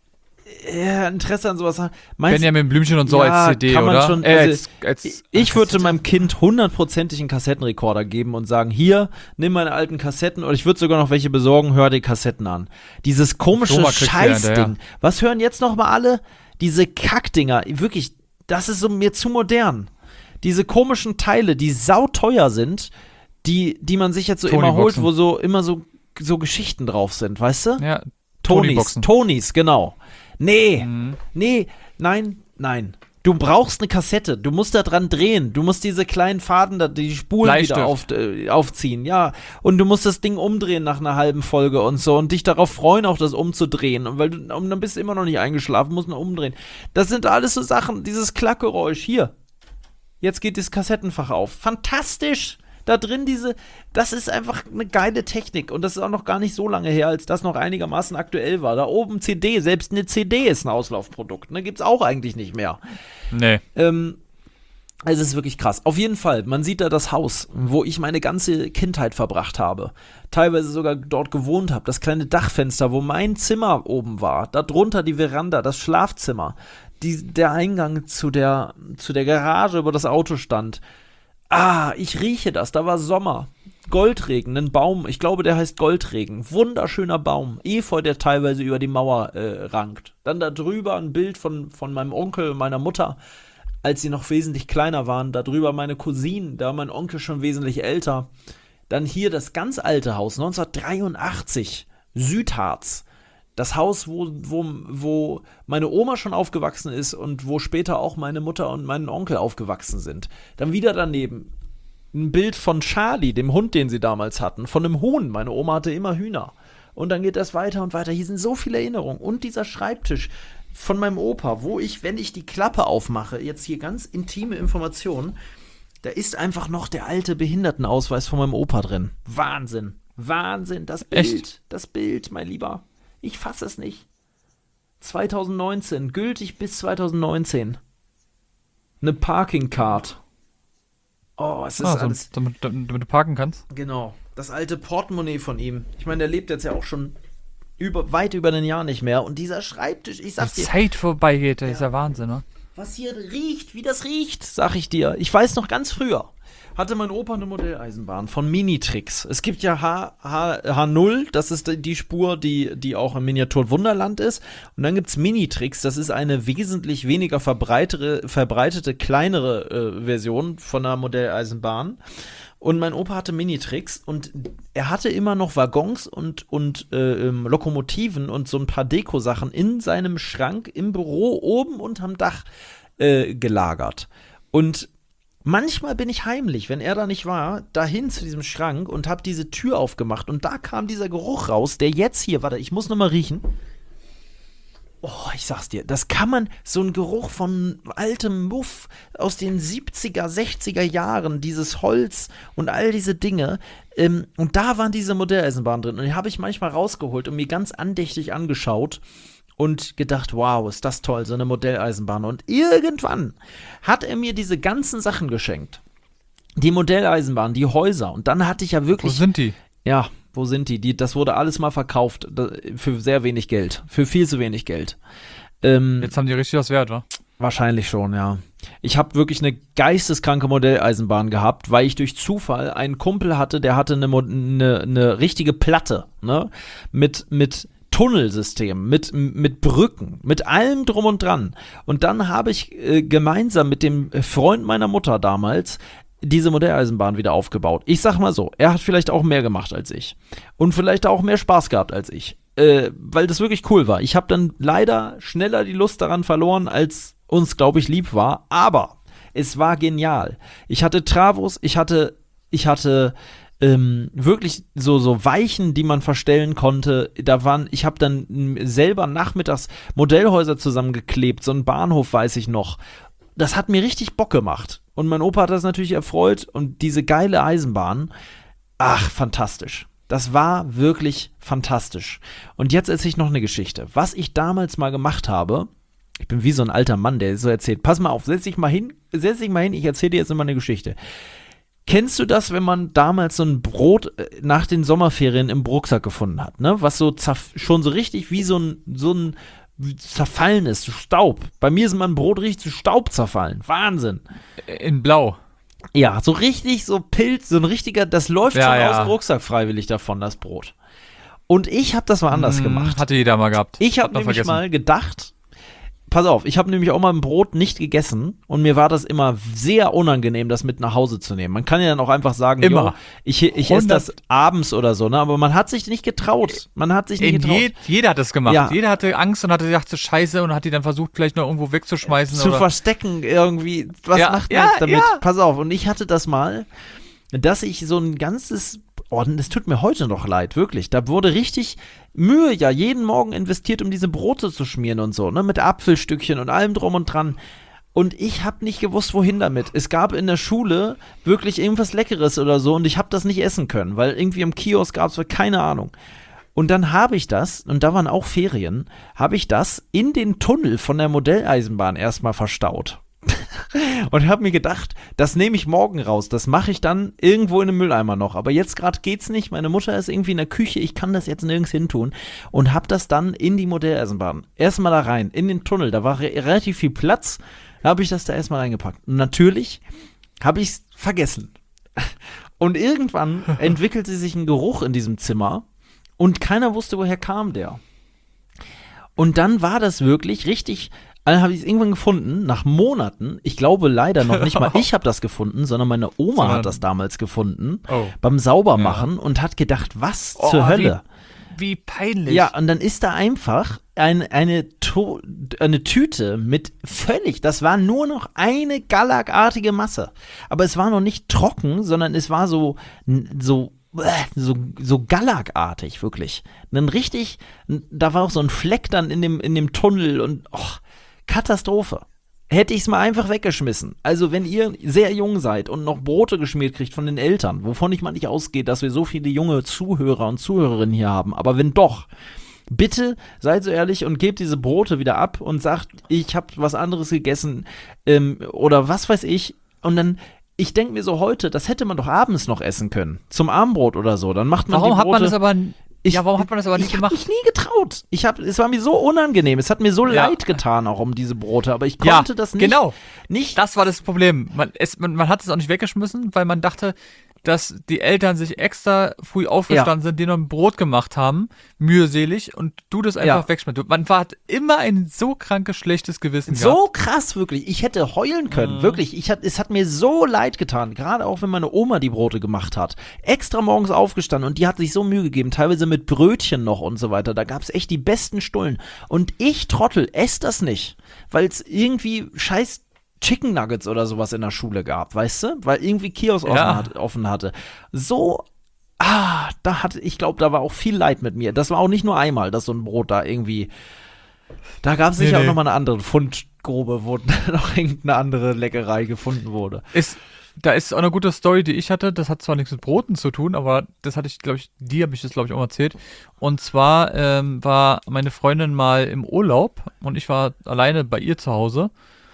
äh, Interesse an sowas haben. Meinst, Benjamin Blümchen und so ja, als C D, kann man oder? Schon, äh, also, als, als, ich als würde Kassette. meinem Kind hundertprozentig einen Kassettenrekorder geben und sagen, hier, nimm meine alten Kassetten, oder ich würde sogar noch welche besorgen, hör die Kassetten an. Dieses komische Scheißding. Was hören jetzt noch mal alle? Diese Kackdinger, wirklich, das ist so mir zu modern. Diese komischen Teile, die sauteuer sind, die, die man sich jetzt so immer holt, wo so immer so, so Geschichten drauf sind, weißt du? Ja, Tonys, Tonys, genau. Nee, mhm. nee, nein, nein. Du brauchst eine Kassette, du musst da dran drehen, du musst diese kleinen Faden, da, die Spulen Bleistift. wieder auf, äh, aufziehen, ja. Und du musst das Ding umdrehen nach einer halben Folge und so und dich darauf freuen, auch das umzudrehen. Und weil du, und dann bist du immer noch nicht eingeschlafen, musst noch umdrehen. Das sind alles so Sachen, dieses Klackgeräusch, hier. Jetzt geht das Kassettenfach auf. Fantastisch! Da drin diese, das ist einfach eine geile Technik und das ist auch noch gar nicht so lange her, als das noch einigermaßen aktuell war. Da oben C D, selbst eine C D ist ein Auslaufprodukt, ne, gibt's auch eigentlich nicht mehr. Nee. Ähm, Es ist wirklich krass. Auf jeden Fall, man sieht da das Haus, wo ich meine ganze Kindheit verbracht habe. Teilweise sogar dort gewohnt habe. Das kleine Dachfenster, wo mein Zimmer oben war. Darunter die Veranda, das Schlafzimmer. Die, der Eingang zu der, zu der Garage, wo das Auto stand. Ah, ich rieche das. Da war Sommer. Goldregen, ein Baum. Ich glaube, der heißt Goldregen. Wunderschöner Baum. Efeu, der teilweise über die Mauer äh, rankt. Dann da drüber ein Bild von, von meinem Onkel und meiner Mutter, als sie noch wesentlich kleiner waren. Darüber meine Cousinen, da war mein Onkel schon wesentlich älter. Dann hier das ganz alte Haus, neunzehnhundertdreiundachtzig, Südharz. Das Haus, wo, wo, wo meine Oma schon aufgewachsen ist und wo später auch meine Mutter und mein Onkel aufgewachsen sind. Dann wieder daneben ein Bild von Charlie, dem Hund, den sie damals hatten, von einem Huhn. Meine Oma hatte immer Hühner. Und dann geht das weiter und weiter. Hier sind so viele Erinnerungen. Und dieser Schreibtisch von meinem Opa, wo ich, wenn ich die Klappe aufmache, jetzt hier ganz intime Informationen, da ist einfach noch der alte Behindertenausweis von meinem Opa drin. Wahnsinn. Wahnsinn. Das Bild. Echt? Das Bild, mein Lieber. Ich fasse es nicht. zweitausendneunzehn. Gültig bis zweitausendneunzehn. Eine Parking Card. Oh, es ist Ah, so, alles. damit, damit du parken kannst. Genau. Das alte Portemonnaie von ihm. Ich meine, der lebt jetzt ja auch schon über, weit über ein Jahr nicht mehr. Und dieser Schreibtisch, ich Die sag's dir, Zeit vorbeigeht, das ist ja Wahnsinn, ne? was hier riecht, wie das riecht, sag ich dir. Ich weiß noch ganz früher, hatte mein Opa eine Modelleisenbahn von Minitrix. Es gibt ja H, H, H null, das ist die Spur, die, die auch im Miniatur Wunderland ist. Und dann gibt's Minitrix, das ist eine wesentlich weniger verbreitete, verbreitete kleinere äh, Version von einer Modelleisenbahn. Und mein Opa hatte Minitrix und er hatte immer noch Waggons und, und äh, ähm, Lokomotiven und so ein paar Dekosachen in seinem Schrank im Büro oben unterm Dach äh, gelagert. Und manchmal bin ich heimlich, wenn er da nicht war, dahin zu diesem Schrank und habe diese Tür aufgemacht und da kam dieser Geruch raus, der jetzt hier, warte, ich muss noch mal riechen. Oh, ich sag's dir, das kann man, so ein Geruch von altem Muff aus den siebziger, sechziger Jahren, dieses Holz und all diese Dinge, ähm, und da waren diese Modelleisenbahnen drin und die habe ich manchmal rausgeholt und mir ganz andächtig angeschaut und gedacht, wow, ist das toll, so eine Modelleisenbahn. Und irgendwann hat er mir diese ganzen Sachen geschenkt. Die Modelleisenbahn, die Häuser. Und dann hatte ich ja wirklich... Wo sind die? Ja, wo sind die? die das wurde alles mal verkauft für sehr wenig Geld. Für viel zu wenig Geld. Ähm, Jetzt haben die richtig was wert, wa? Wahrscheinlich schon, ja. Ich habe wirklich eine geisteskranke Modelleisenbahn gehabt, weil ich durch Zufall einen Kumpel hatte, der hatte eine, eine, eine richtige Platte, ne? Mit, mit Tunnelsystem, mit, mit Brücken, mit allem drum und dran. Und dann habe ich äh, gemeinsam mit dem Freund meiner Mutter damals diese Modelleisenbahn wieder aufgebaut. Ich sag mal so, er hat vielleicht auch mehr gemacht als ich. Und vielleicht auch mehr Spaß gehabt als ich. Äh, weil das wirklich cool war. Ich habe dann leider schneller die Lust daran verloren, als uns, glaube ich, lieb war. Aber es war genial. Ich hatte Travos, ich hatte, ich hatte ähm, wirklich so, so Weichen, die man verstellen konnte. Da waren, ich habe dann selber nachmittags Modellhäuser zusammengeklebt. So einen Bahnhof weiß ich noch. Das hat mir richtig Bock gemacht. Und mein Opa hat das natürlich erfreut. Und diese geile Eisenbahn, ach, fantastisch. Das war wirklich fantastisch. Und jetzt erzähle ich noch eine Geschichte. Was ich damals mal gemacht habe, ich bin wie so ein alter Mann, der so erzählt, pass mal auf, setz dich mal hin, setz dich mal hin, ich erzähle dir jetzt immer eine Geschichte. Kennst du das, wenn man damals so ein Brot nach den Sommerferien im Rucksack gefunden hat, ne? Was so zerf- schon so richtig wie so ein, so ein zerfallen ist, so Staub. Bei mir ist mein Brot richtig zu Staub zerfallen. Wahnsinn. In Blau. Ja, so richtig, so Pilz, so ein richtiger, das läuft Ja, schon ja. aus dem Rucksack freiwillig davon, das Brot. Und ich habe das mal anders Hm, gemacht. Hatte jeder mal gehabt. Ich habe Hat man nämlich vergessen. mal gedacht, pass auf, ich habe nämlich auch mal ein Brot nicht gegessen und mir war das immer sehr unangenehm, das mit nach Hause zu nehmen. Man kann ja dann auch einfach sagen, Immer. jo, ich, ich esse das abends oder so, ne? Aber man hat sich nicht getraut. Man hat sich nicht In getraut. je, jeder hat das gemacht. Ja. Jeder hatte Angst und hatte gedacht, so Scheiße, und hat die dann versucht, vielleicht noch irgendwo wegzuschmeißen. Zu oder verstecken irgendwie. Was Ja, macht man ja, jetzt damit? ja. Pass auf, und ich hatte das mal, dass ich so ein ganzes, oh, das tut mir heute noch leid, wirklich. Da wurde richtig Mühe ja jeden Morgen investiert, um diese Brote zu schmieren und so, ne, mit Apfelstückchen und allem drum und dran. Und ich habe nicht gewusst, wohin damit. Es gab in der Schule wirklich irgendwas Leckeres oder so und ich habe das nicht essen können, weil irgendwie im Kiosk gab es keine Ahnung. Und dann habe ich das, und da waren auch Ferien, habe ich das in den Tunnel von der Modelleisenbahn erstmal verstaut. und habe mir gedacht, das nehme ich morgen raus. Das mache ich dann irgendwo in einem Mülleimer noch. Aber jetzt gerade geht's nicht. Meine Mutter ist irgendwie in der Küche. Ich kann das jetzt nirgends hin tun. Und habe das dann in die Modelleisenbahn. Erstmal da rein, in den Tunnel. Da war re- relativ viel Platz. Da habe ich das da erstmal reingepackt. Und natürlich habe ich es vergessen. Und irgendwann entwickelte sich ein Geruch in diesem Zimmer. Und keiner wusste, woher kam der. Und dann war das wirklich richtig, dann habe ich es irgendwann gefunden, nach Monaten, ich glaube leider noch nicht mal ich habe das gefunden, sondern meine Oma Sondern- hat das damals gefunden, Oh. beim Saubermachen und hat gedacht, was Oh, zur wie- Hölle. Wie peinlich. Ja, und dann ist da einfach ein, eine, to- eine Tüte mit völlig, das war nur noch eine gallakartige Masse. Aber es war noch nicht trocken, sondern es war so, so So, so gallakartig, wirklich. Dann richtig, da war auch so ein Fleck dann in dem, in dem Tunnel und oh, Katastrophe. Hätte ich es mal einfach weggeschmissen. Also wenn ihr sehr jung seid und noch Brote geschmiert kriegt von den Eltern, wovon ich mal nicht ausgehe, dass wir so viele junge Zuhörer und Zuhörerinnen hier haben, aber wenn doch, bitte seid so ehrlich und gebt diese Brote wieder ab und sagt, ich habe was anderes gegessen ähm, oder was weiß ich und dann ich denke mir so heute, das hätte man doch abends noch essen können. Zum Abendbrot oder so. Dann macht man Warum die hat Brote. man das aber, Ich- ja, warum hat man das aber nicht ich hab gemacht? mich nie getraut. Ich hab, es war mir so unangenehm. Es hat mir so Ja. leid getan, auch um diese Brote. Aber ich Ja, konnte das nicht. genau. nicht Das war das Problem. Man, es, man, man hat es auch nicht weggeschmissen, weil man dachte, dass die Eltern sich extra früh aufgestanden sind, denen noch ein Brot gemacht haben, mühselig, und du das einfach Ja. wegschmeißt. Man hat immer ein so krankes, schlechtes Gewissen gehabt. so krass, wirklich. Ich hätte heulen können. Mhm. Wirklich. Ich hat, es hat mir so leid getan. Gerade auch, wenn meine Oma die Brote gemacht hat. Extra morgens aufgestanden und die hat sich so Mühe gegeben. Teilweise mit Brötchen noch und so weiter. Da gab es echt die besten Stullen. Und ich, Trottel, esse das nicht. Weil es irgendwie scheiß Chicken Nuggets oder sowas in der Schule gab, weißt du? Weil irgendwie Kiosk offen, Ja. hat, offen hatte. So, ah, da hatte, ich glaube, da war auch viel Leid mit mir. Das war auch nicht nur einmal, dass so ein Brot da irgendwie, da gab es Nee, sicher nee. auch nochmal eine andere Fundgrube, wo noch irgendeine andere Leckerei gefunden wurde. Ist, da ist auch eine gute Story, die ich hatte. Das hat zwar nichts mit Broten zu tun, aber das hatte ich, glaube ich, die habe ich das, glaube ich, auch mal erzählt. Und zwar ähm, war meine Freundin mal im Urlaub und ich war alleine bei ihr zu Hause.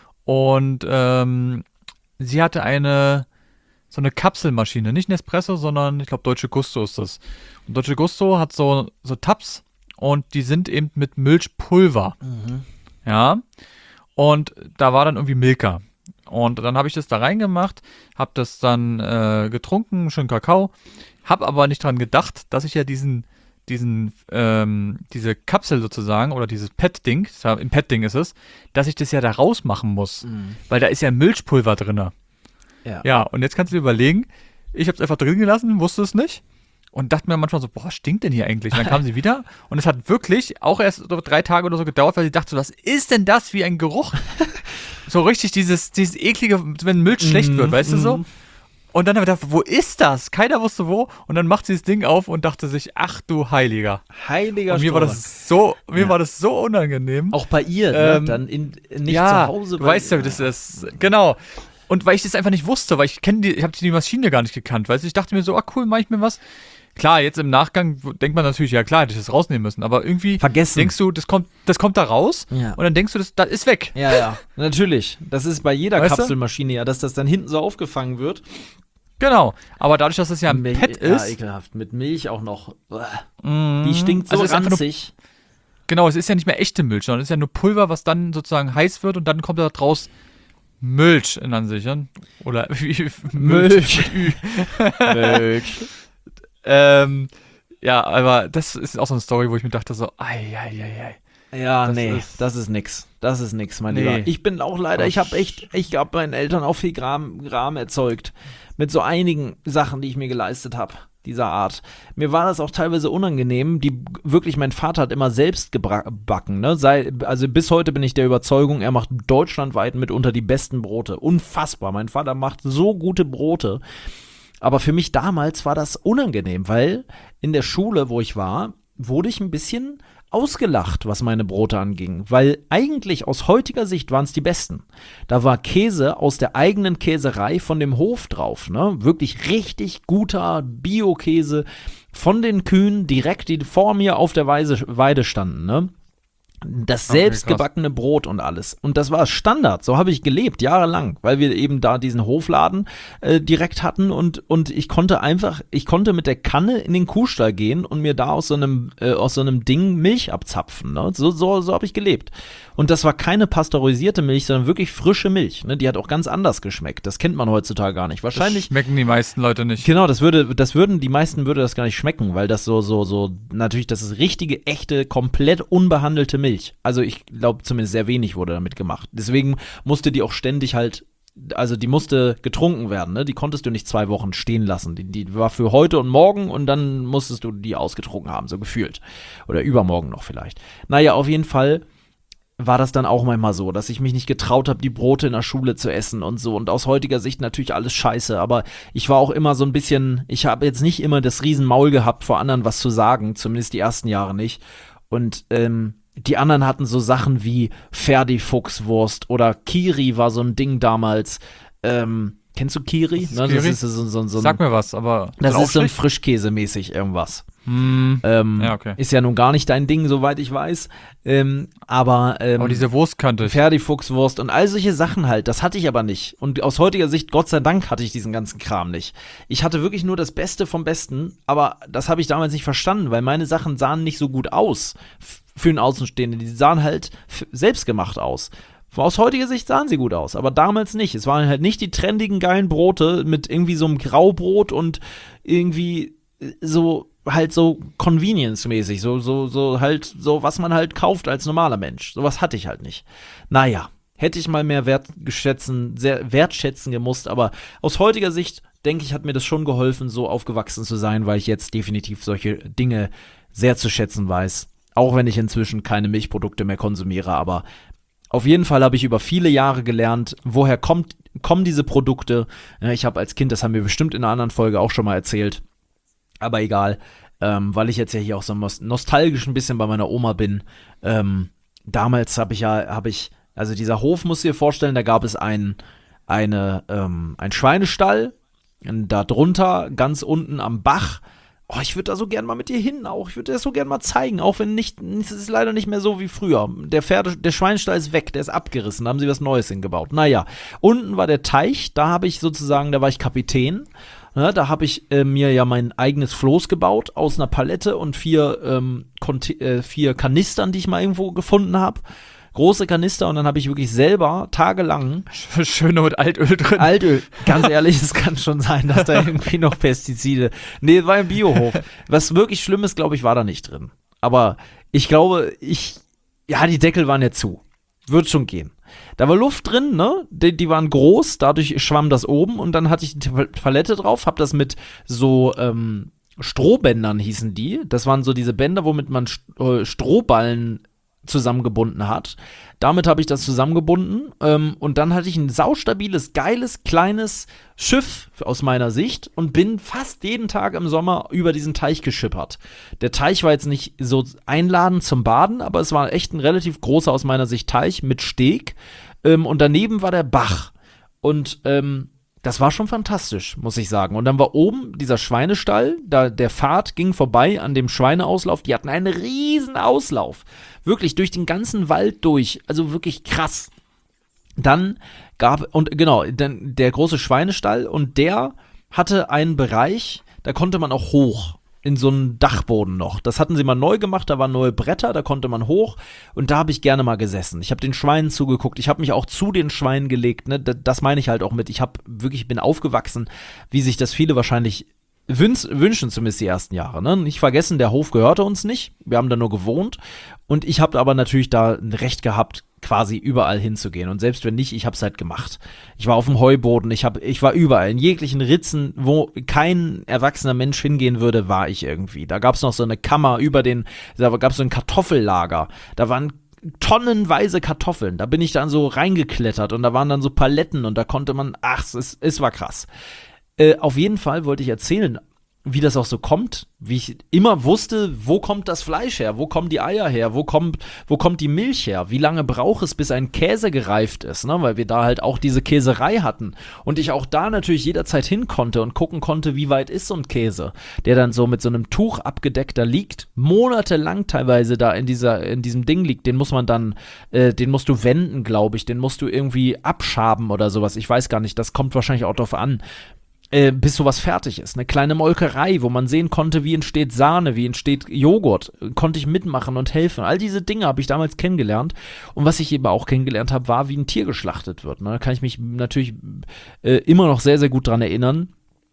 Und ähm, sie hatte eine, so eine Kapselmaschine, nicht Nespresso, sondern ich glaube Deutsche Gusto ist das. Und Deutsche Gusto hat so, so Tabs und die sind eben mit Milchpulver. Ja. Und da war dann irgendwie Milka. Und dann habe ich das da reingemacht, habe das dann äh, getrunken, schön Kakao, habe aber nicht dran gedacht, dass ich ja diesen, diesen, ähm, diese Kapsel sozusagen oder dieses P E T-Ding, im P E T-Ding ist es, dass ich das ja da rausmachen muss, Mhm. weil da ist ja Milchpulver drin. Ja. Ja, und jetzt kannst du dir überlegen, ich habe es einfach drin gelassen, wusste es nicht und dachte mir manchmal so, boah, was stinkt denn hier eigentlich? Und dann kam sie wieder und es hat wirklich auch erst so drei Tage oder so gedauert, weil sie dachte so, was ist denn das wie ein Geruch? So richtig dieses, dieses eklige, wenn Milch schlecht wird, weißt du so? Mhm. Und dann habe ich gedacht, wo ist das? Keiner wusste wo. Und dann macht sie das Ding auf und dachte sich, ach du Heiliger. Heiliger Und mir war Strohmann. das so, mir Ja. war das so unangenehm. Auch bei ihr, Ähm, ne? Dann in, nicht ja, zu Hause. du weißt ja, wie das ist. Genau. Und weil ich das einfach nicht wusste, weil ich kenne die, ich habe die Maschine gar nicht gekannt, weißt du, ich dachte mir so, ah cool, mache ich mir was. Klar, jetzt im Nachgang denkt man natürlich, ja klar, hätte ich das rausnehmen müssen, aber irgendwie Vergessen. denkst du, das kommt, das kommt da raus Ja. und dann denkst du, das, das ist weg. Ja, ja, natürlich. Das ist bei jeder Weißt du? Kapselmaschine ja, dass das dann hinten so aufgefangen wird. Genau. Aber dadurch, dass das ja ein Mil- Pet Ja, ist, ekelhaft. Mit Milch auch noch. Uah. mm, Die stinkt so also es ist einfach nur, ranzig. genau, es ist ja nicht mehr echte Milch, sondern es ist ja nur Pulver, was dann sozusagen heiß wird und dann kommt da draus Milch in an sich. ja? Oder wie- Milch. mit Ü. Milch. ähm, ja, aber das ist auch so eine Story, wo ich mir dachte so, ei, ei, ei, ei. Ja, Das nee, ist- das ist nix. Das ist nix, mein Nee. Lieber. Ich bin auch leider, ich habe echt, ich habe meinen Eltern auch viel Gram, Gram erzeugt. Mit so einigen Sachen, die ich mir geleistet habe, dieser Art. Mir war das auch teilweise unangenehm. Die wirklich, mein Vater hat immer selbst gebra- gebacken, ne? Sei, also bis heute bin ich der Überzeugung, er macht deutschlandweit mitunter die besten Brote. Unfassbar. Mein Vater macht so gute Brote. Aber für mich damals war das unangenehm, weil in der Schule, wo ich war, wurde ich ein bisschen ausgelacht, was meine Brote anging, weil eigentlich aus heutiger Sicht waren es die besten. Da war Käse aus der eigenen Käserei von dem Hof drauf, ne? Wirklich richtig guter Bio-Käse von den Kühen direkt, die vor mir auf der Weise, Weide standen, ne? Das Okay, selbstgebackene Brot und alles. Und das war Standard. So habe ich gelebt, jahrelang, weil wir eben da diesen Hofladen äh, direkt hatten und, und ich konnte einfach, ich konnte mit der Kanne in den Kuhstall gehen und mir da aus so einem, äh, aus so einem Ding Milch abzapfen. Ne? So, so, so habe ich gelebt. Und das war keine pasteurisierte Milch, sondern wirklich frische Milch. Ne? Die hat auch ganz anders geschmeckt. Das kennt man heutzutage gar nicht. Wahrscheinlich. Das schmecken die meisten Leute nicht. Genau, das würde, das würden, die meisten würde das gar nicht schmecken, weil das so, so, so, natürlich, das ist richtige, echte, komplett unbehandelte Milch. Also ich glaube, zumindest sehr wenig wurde damit gemacht. Deswegen musste die auch ständig halt, also die musste getrunken werden, ne? Die konntest du nicht zwei Wochen stehen lassen. Die, die war für heute und morgen und dann musstest du die ausgetrunken haben, so gefühlt. Oder übermorgen noch vielleicht. Naja, auf jeden Fall war das dann auch manchmal so, dass ich mich nicht getraut habe, die Brote in der Schule zu essen und so. Und aus heutiger Sicht natürlich alles scheiße, aber ich war auch immer so ein bisschen, ich habe jetzt nicht immer das Riesenmaul gehabt, vor anderen was zu sagen, zumindest die ersten Jahre nicht. Und ähm, die anderen hatten so Sachen wie Ferdi-Fuchswurst oder Kiri war so ein Ding damals. Ähm, kennst du Kiri? Was ist Ne, Kiri? Das ist so, so, so ein, Sag mir was, aber das ist so ein Aufstrich? Frischkäse-mäßig irgendwas. Hm, Ähm, ja, okay. Ist ja nun gar nicht dein Ding, soweit ich weiß. Ähm, aber ähm, Aber diese Wurst kannte ich. Ferdi-Fuchswurst und all solche Sachen halt, das hatte ich aber nicht. Und aus heutiger Sicht, Gott sei Dank, hatte ich diesen ganzen Kram nicht. Ich hatte wirklich nur das Beste vom Besten, aber das habe ich damals nicht verstanden, weil meine Sachen sahen nicht so gut aus f- für einen Außenstehenden. Die sahen halt f- selbstgemacht aus. Aus heutiger Sicht sahen sie gut aus, aber damals nicht. Es waren halt nicht die trendigen, geilen Brote mit irgendwie so einem Graubrot und irgendwie so halt so convenience-mäßig, so, so, so halt, so was man halt kauft als normaler Mensch. Sowas hatte ich halt nicht. Naja, hätte ich mal mehr wertschätzen, sehr wertschätzen gemusst, aber aus heutiger Sicht, denke ich, hat mir das schon geholfen, so aufgewachsen zu sein, weil ich jetzt definitiv solche Dinge sehr zu schätzen weiß. Auch wenn ich inzwischen keine Milchprodukte mehr konsumiere, aber auf jeden Fall habe ich über viele Jahre gelernt, woher kommt, kommen diese Produkte. Ja, ich habe als Kind, das haben wir bestimmt in einer anderen Folge auch schon mal erzählt, aber egal, ähm, weil ich jetzt ja hier auch so nostalgisch ein bisschen bei meiner Oma bin. Ähm, damals habe ich ja, habe ich, also dieser Hof, musst du dir vorstellen, da gab es ein, eine, ähm, ein Schweinestall, und da drunter, ganz unten am Bach. Oh, ich würde da so gern mal mit dir hin auch. Ich würde dir das so gern mal zeigen, auch wenn nicht, es ist leider nicht mehr so wie früher. Der Pferde, der Schweinestall ist weg, der ist abgerissen, da haben sie was Neues hingebaut. Naja, unten war der Teich, da habe ich sozusagen, da war ich Kapitän. Ja, da habe ich äh, mir ja mein eigenes Floß gebaut aus einer Palette und vier, ähm, Conti- äh, vier Kanistern, die ich mal irgendwo gefunden habe. Große Kanister und dann habe ich wirklich selber tagelang Schöne mit Altöl drin. Altöl. Ganz ehrlich, es kann schon sein, dass da irgendwie noch Pestizide. Nee, es war ein Biohof. Was wirklich Schlimmes, glaube ich, war da nicht drin. Aber ich glaube, ich, ja, die Deckel waren ja zu. Wird schon gehen. Da war Luft drin, ne? Die, die waren groß, dadurch schwamm das oben und dann hatte ich die Palette drauf, hab das mit so ähm, Strohbändern hießen die. Das waren so diese Bänder, womit man St- äh, Strohballen zusammengebunden hat. Damit habe ich das zusammengebunden ähm, und dann hatte ich ein saustabiles, geiles, kleines Schiff aus meiner Sicht und bin fast jeden Tag im Sommer über diesen Teich geschippert. Der Teich war jetzt nicht so einladend zum Baden, aber es war echt ein relativ großer aus meiner Sicht Teich mit Steg ähm, und daneben war der Bach und ähm, das war schon fantastisch, muss ich sagen. Und dann war oben dieser Schweinestall, da der Pfad ging vorbei an dem Schweineauslauf. Die hatten einen riesen Auslauf. Wirklich durch den ganzen Wald durch. Also wirklich krass. Dann gab, und genau, dann der große Schweinestall und der hatte einen Bereich, da konnte man auch hoch. In so einen Dachboden noch. Das hatten sie mal neu gemacht, da waren neue Bretter, da konnte man hoch und da habe ich gerne mal gesessen. Ich habe den Schweinen zugeguckt, ich habe mich auch zu den Schweinen gelegt, ne? Das meine ich halt auch mit. Ich habe wirklich, bin aufgewachsen, wie sich das viele wahrscheinlich wünsch, wünschen, zumindest die ersten Jahre. Ne? Nicht vergessen, der Hof gehörte uns nicht, wir haben da nur gewohnt und ich habe aber natürlich da ein Recht gehabt, quasi überall hinzugehen. Und selbst wenn nicht, ich habe es halt gemacht. Ich war auf dem Heuboden, ich, hab, ich war überall. In jeglichen Ritzen, wo kein erwachsener Mensch hingehen würde, war ich irgendwie. Da gab es noch so eine Kammer über den, da gab es so ein Kartoffellager. Da waren tonnenweise Kartoffeln. Da bin ich dann so reingeklettert und da waren dann so Paletten und da konnte man, ach, es, es war krass. Äh, auf jeden Fall wollte ich erzählen, wie das auch so kommt, wie ich immer wusste, wo kommt das Fleisch her, wo kommen die Eier her, wo kommt, wo kommt die Milch her, wie lange braucht es, bis ein Käse gereift ist, ne? Weil wir da halt auch diese Käserei hatten und ich auch da natürlich jederzeit hin konnte und gucken konnte, wie weit ist so ein Käse, der dann so mit so einem Tuch abgedeckt da liegt, monatelang teilweise da in dieser, in diesem Ding liegt, den muss man dann, äh, den musst du wenden, glaube ich, den musst du irgendwie abschaben oder sowas, ich weiß gar nicht, das kommt wahrscheinlich auch drauf an, Äh, bis sowas fertig ist. Eine kleine Molkerei, wo man sehen konnte, wie entsteht Sahne, wie entsteht Joghurt. Konnte ich mitmachen und helfen. All diese Dinge habe ich damals kennengelernt. Und was ich eben auch kennengelernt habe, war, wie ein Tier geschlachtet wird. Ne? Da kann ich mich natürlich äh, immer noch sehr, sehr gut dran erinnern,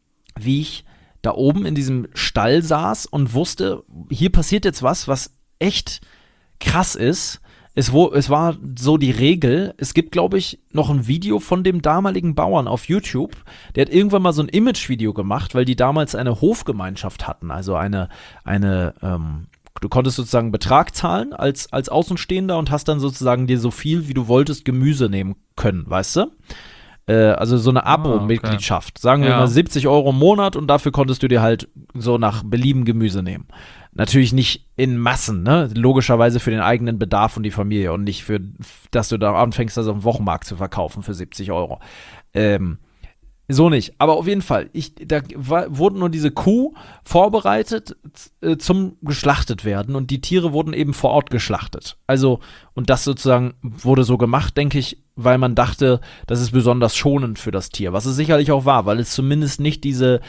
wie ich da oben in diesem Stall saß und wusste, hier passiert jetzt was, was echt krass ist. Es, wo, es war so die Regel, es gibt, glaube ich, noch ein Video von dem damaligen Bauern auf YouTube, der hat irgendwann mal so ein Image-Video gemacht, weil die damals eine Hofgemeinschaft hatten, also eine, eine ähm, du konntest sozusagen Betrag zahlen als, als Außenstehender und hast dann sozusagen dir so viel, wie du wolltest, Gemüse nehmen können, weißt du? Äh, also so eine Abo-Mitgliedschaft, okay. Sagen wir ja. mal siebzig Euro im Monat und dafür konntest du dir halt so nach Belieben Gemüse nehmen. Natürlich nicht in Massen, ne? Logischerweise für den eigenen Bedarf und die Familie und nicht für, dass du da anfängst, das auf dem Wochenmarkt zu verkaufen für siebzig Euro. Ähm, so nicht. Aber auf jeden Fall, ich, da war, wurden nur diese Kuh vorbereitet äh, zum geschlachtet werden und die Tiere wurden eben vor Ort geschlachtet. Also, und das sozusagen wurde so gemacht, denke ich, weil man dachte, das ist besonders schonend für das Tier, was es sicherlich auch war, weil es zumindest nicht diese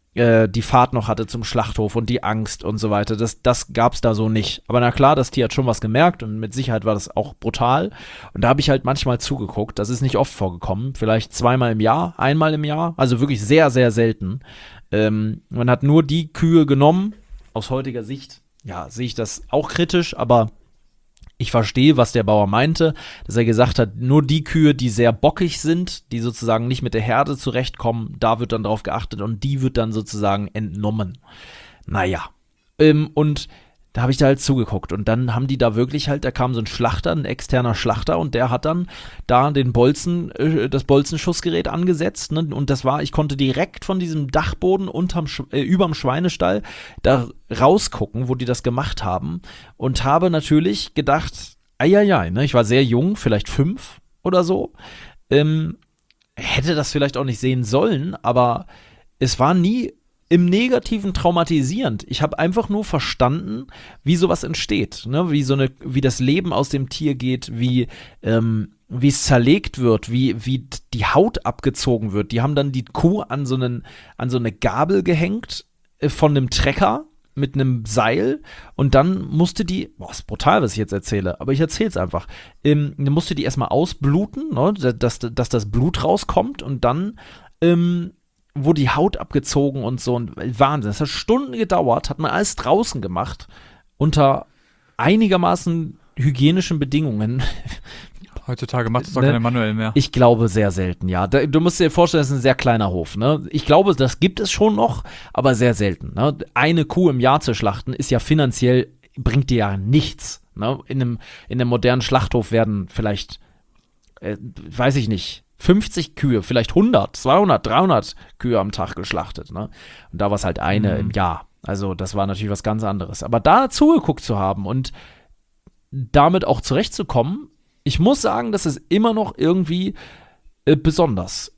die Fahrt noch hatte zum Schlachthof und die Angst und so weiter, das, das gab's da so nicht. Aber na klar, das Tier hat schon was gemerkt und mit Sicherheit war das auch brutal. Und da habe ich halt manchmal zugeguckt, das ist nicht oft vorgekommen, vielleicht zweimal im Jahr, einmal im Jahr, also wirklich sehr, sehr selten. Ähm, man hat nur die Kühe genommen, aus heutiger Sicht, ja, sehe ich das auch kritisch, aber ich verstehe, was der Bauer meinte, dass er gesagt hat, nur die Kühe, die sehr bockig sind, die sozusagen nicht mit der Herde zurechtkommen, da wird dann drauf geachtet und die wird dann sozusagen entnommen. Naja, ähm, und da habe ich da halt zugeguckt und dann haben die da wirklich halt, da kam so ein Schlachter, ein externer Schlachter und der hat dann da den Bolzen, äh, das Bolzenschussgerät angesetzt, ne? Und das war, ich konnte direkt von diesem Dachboden unterm, äh, überm Schweinestall da rausgucken, wo die das gemacht haben und habe natürlich gedacht, eieiei, ne? Ich war sehr jung, vielleicht fünf oder so, ähm, hätte das vielleicht auch nicht sehen sollen, aber es war nie im Negativen traumatisierend. Ich habe einfach nur verstanden, wie sowas entsteht, ne? Wie so eine, wie das Leben aus dem Tier geht, wie ähm, wie es zerlegt wird, wie wie die Haut abgezogen wird. Die haben dann die Kuh an so einen an so eine Gabel gehängt äh, von einem Trecker mit einem Seil und dann musste die, boah, ist brutal, was ich jetzt erzähle, aber ich erzähle es einfach, ähm, dann musste die erstmal ausbluten, ne? dass, dass das Blut rauskommt und dann ähm, wurde die Haut abgezogen und so, und Wahnsinn, das hat Stunden gedauert, hat man alles draußen gemacht, unter einigermaßen hygienischen Bedingungen. Heutzutage macht es doch ne? keine manuell mehr. Ich glaube sehr selten, ja. Da, du musst dir vorstellen, das ist ein sehr kleiner Hof, ne? Ich glaube, das gibt es schon noch, aber sehr selten, ne? Eine Kuh im Jahr zu schlachten ist ja finanziell, bringt dir ja nichts, ne? In einem, in einem modernen Schlachthof werden vielleicht, äh, weiß ich nicht, fünfzig Kühe, vielleicht hundert, zweihundert, dreihundert Kühe am Tag geschlachtet, ne? Und da war es halt eine mhm. im Jahr. Also das war natürlich was ganz anderes. Aber da zugeguckt zu haben und damit auch zurechtzukommen, ich muss sagen, das ist immer noch irgendwie äh, besonders.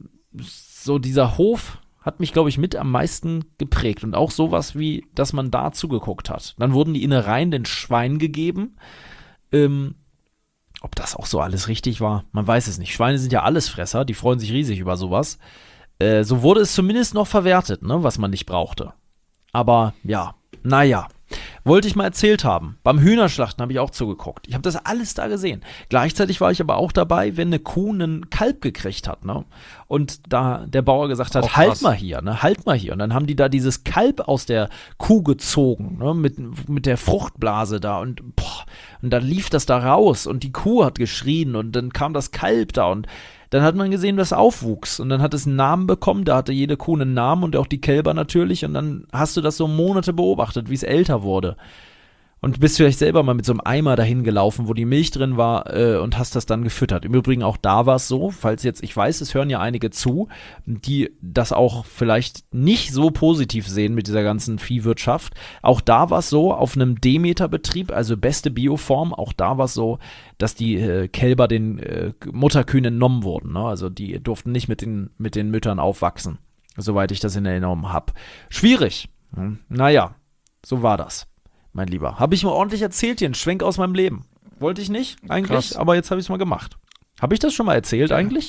So dieser Hof hat mich, glaube ich, mit am meisten geprägt. Und auch sowas wie, dass man da zugeguckt hat. Dann wurden die Innereien den Schweinen gegeben. Ähm, ob das auch so alles richtig war, man weiß es nicht. Schweine sind ja Allesfresser, die freuen sich riesig über sowas. Äh, so wurde es zumindest noch verwertet, ne, was man nicht brauchte. Aber ja, naja. Wollte ich mal erzählt haben. Beim Hühnerschlachten habe ich auch zugeguckt. Ich habe das alles da gesehen. Gleichzeitig war ich aber auch dabei, wenn eine Kuh einen Kalb gekriegt hat, ne? Und da der Bauer gesagt hat, auch halt krass. mal hier, ne? Halt mal hier. Und dann haben die da dieses Kalb aus der Kuh gezogen, ne? Mit, mit der Fruchtblase da. Und, boah, und dann lief das da raus und die Kuh hat geschrien und dann kam das Kalb da und dann hat man gesehen, dass es aufwuchs und dann hat es einen Namen bekommen, da hatte jede Kuh einen Namen und auch die Kälber natürlich und dann hast du das so Monate beobachtet, wie es älter wurde. und bist vielleicht selber mal mit so einem Eimer dahin gelaufen, wo die Milch drin war äh, und hast das dann gefüttert. Im Übrigen auch da war es so, falls jetzt, ich weiß, es hören ja einige zu, die das auch vielleicht nicht so positiv sehen mit dieser ganzen Viehwirtschaft. Auch da war es so, auf einem Demeter-Betrieb, also beste Bioform, auch da war es so, dass die äh, Kälber den äh, Mutterkühen entnommen wurden. Ne? Also die durften nicht mit den, mit den Müttern aufwachsen, soweit ich das in Erinnerung habe. Schwierig. Hm. Naja, so war das, mein Lieber. Habe ich mal ordentlich erzählt hier, ein Schwenk aus meinem Leben. Wollte ich nicht eigentlich, Krass. Aber jetzt habe ich es mal gemacht. Habe ich das schon mal erzählt ja. eigentlich?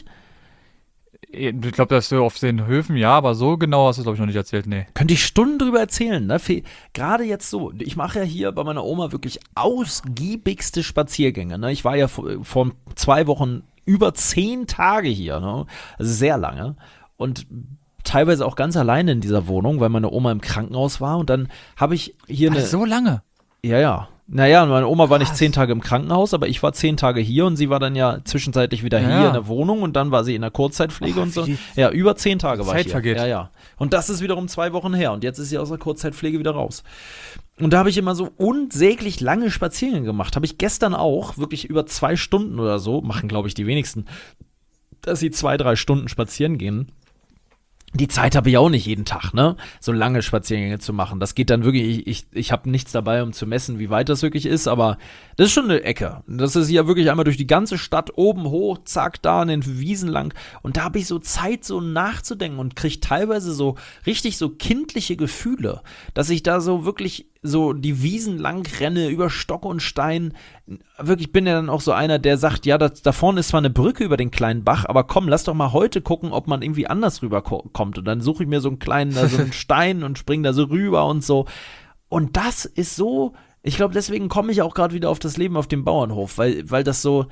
Ich glaube, dass du auf den Höfen, ja, aber so genau hast du es, glaube ich, noch nicht erzählt, nee. Könnte ich Stunden drüber erzählen, ne? Gerade jetzt so, ich mache ja hier bei meiner Oma wirklich ausgiebigste Spaziergänge, ne? Ich war ja vor, vor zwei Wochen über zehn Tage hier, ne? Also sehr lange und teilweise auch ganz alleine in dieser Wohnung, weil meine Oma im Krankenhaus war und dann habe ich hier eine... so lange? Ja, ja. Naja, meine Oma war nicht zehn Tage im Krankenhaus, aber ich war zehn Tage hier und sie war dann ja zwischenzeitlich wieder ja. hier in der Wohnung und dann war sie in der Kurzzeitpflege oh, und so. Ja, über zehn Tage war ich hier. Vergeht. Ja, ja. Und das ist wiederum zwei Wochen her und jetzt ist sie aus der Kurzzeitpflege wieder raus. Und da habe ich immer so unsäglich lange Spaziergänge gemacht. Habe ich gestern auch, wirklich über zwei Stunden oder so, machen glaube ich die wenigsten, dass sie zwei, drei Stunden spazieren gehen. Die Zeit habe ich auch nicht jeden Tag, ne? So lange Spaziergänge zu machen. Das geht dann wirklich, ich, ich, ich habe nichts dabei, um zu messen, wie weit das wirklich ist, aber das ist schon eine Ecke. Das ist ja wirklich einmal durch die ganze Stadt, oben hoch, zack, da an den Wiesen lang. Und da habe ich so Zeit, so nachzudenken und kriege teilweise so richtig so kindliche Gefühle, dass ich da so wirklich so die Wiesen lang renne, über Stock und Stein. Wirklich bin ja dann auch so einer, der sagt, ja, das, da vorne ist zwar eine Brücke über den kleinen Bach, aber komm, lass doch mal heute gucken, ob man irgendwie anders rüber ko- kommt. Und dann suche ich mir so einen kleinen, da so einen Stein und springe da so rüber und so. Und das ist so, ich glaube, deswegen komme ich auch gerade wieder auf das Leben auf dem Bauernhof, weil, weil das so,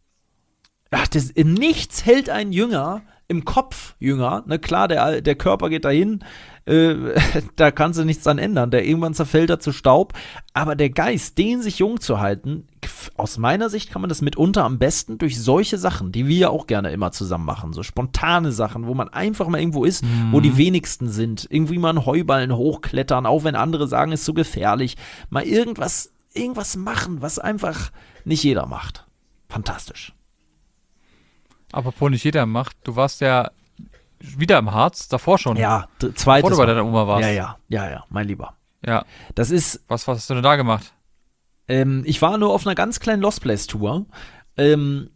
ach, das, nichts hält einen jünger, im Kopf jünger, ne, klar, der, der Körper geht dahin, äh, da kannst du nichts dran ändern, der irgendwann zerfällt er zu Staub, aber der Geist, den sich jung zu halten, aus meiner Sicht kann man das mitunter am besten durch solche Sachen, die wir ja auch gerne immer zusammen machen, so spontane Sachen, wo man einfach mal irgendwo ist, mhm. wo die wenigsten sind, irgendwie mal einen Heuballen hochklettern, auch wenn andere sagen, ist so gefährlich, mal irgendwas, irgendwas machen, was einfach nicht jeder macht. Fantastisch. Apropos nicht jeder macht, du warst ja wieder im Harz, davor schon. Ja, zweites Bevor du bei deiner Oma warst. Ja, ja, ja, ja, mein Lieber. Ja. Das ist. Was, was hast du denn da gemacht? Ähm, ich war nur auf einer ganz kleinen Lost Place Tour. Ähm,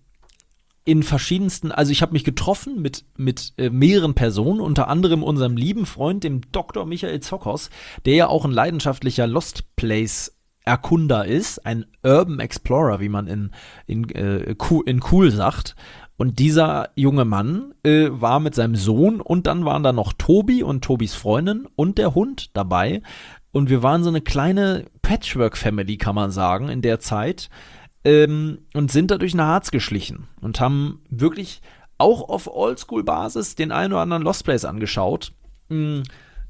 in verschiedensten, also ich habe mich getroffen mit, mit äh, mehreren Personen, unter anderem unserem lieben Freund, dem Doktor Michael Zockers, der ja auch ein leidenschaftlicher Lost Place Erkunder ist, ein Urban Explorer, wie man in, in, äh, in cool sagt. Und dieser junge Mann äh, war mit seinem Sohn und dann waren da noch Tobi und Tobis Freundin und der Hund dabei. Und wir waren so eine kleine Patchwork-Family, kann man sagen, in der Zeit. Ähm, und sind da durch den Harz geschlichen und haben wirklich auch auf Oldschool-Basis den einen oder anderen Lost Place angeschaut. Hm,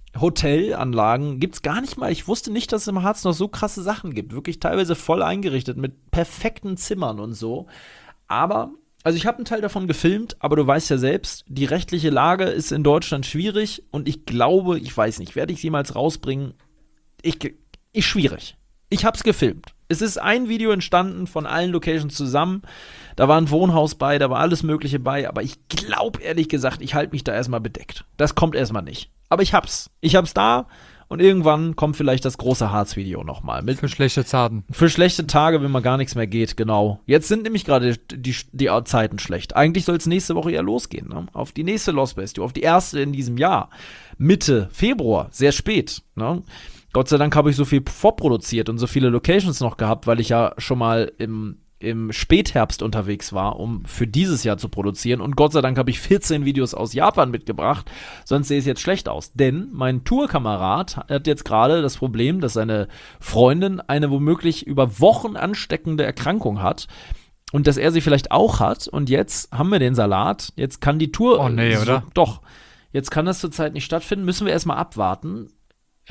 Hotelanlagen gibt's gar nicht mal. Ich wusste nicht, dass es im Harz noch so krasse Sachen gibt. Wirklich teilweise voll eingerichtet mit perfekten Zimmern und so. Aber also ich habe einen Teil davon gefilmt, aber du weißt ja selbst, die rechtliche Lage ist in Deutschland schwierig und ich glaube, ich weiß nicht, werde ich sie jemals rausbringen? Ich, ich schwierig. Ich habe es gefilmt. Es ist ein Video entstanden von allen Locations zusammen. Da war ein Wohnhaus bei, da war alles Mögliche bei, aber ich glaube ehrlich gesagt, ich halte mich da erstmal bedeckt. Das kommt erstmal nicht. Aber ich hab's. Ich hab's da. Und irgendwann kommt vielleicht das große Harz-Video nochmal. Für schlechte Zeiten. Für schlechte Tage, wenn mal gar nichts mehr geht, genau. Jetzt sind nämlich gerade die, die, die Zeiten schlecht. Eigentlich soll es nächste Woche ja losgehen, ne? Auf die nächste Lost Place Tour, auf die erste in diesem Jahr. Mitte Februar, sehr spät, ne? Gott sei Dank habe ich so viel vorproduziert und so viele Locations noch gehabt, weil ich ja schon mal im im Spätherbst unterwegs war, um für dieses Jahr zu produzieren. Und Gott sei Dank habe ich vierzehn Videos aus Japan mitgebracht, sonst sehe es jetzt schlecht aus. Denn mein Tourkamerad hat jetzt gerade das Problem, dass seine Freundin eine womöglich über Wochen ansteckende Erkrankung hat und dass er sie vielleicht auch hat. Und jetzt haben wir den Salat, jetzt kann die Tour... Oh nee, so, oder? Doch, jetzt kann das zurzeit nicht stattfinden, müssen wir erstmal abwarten. Ja,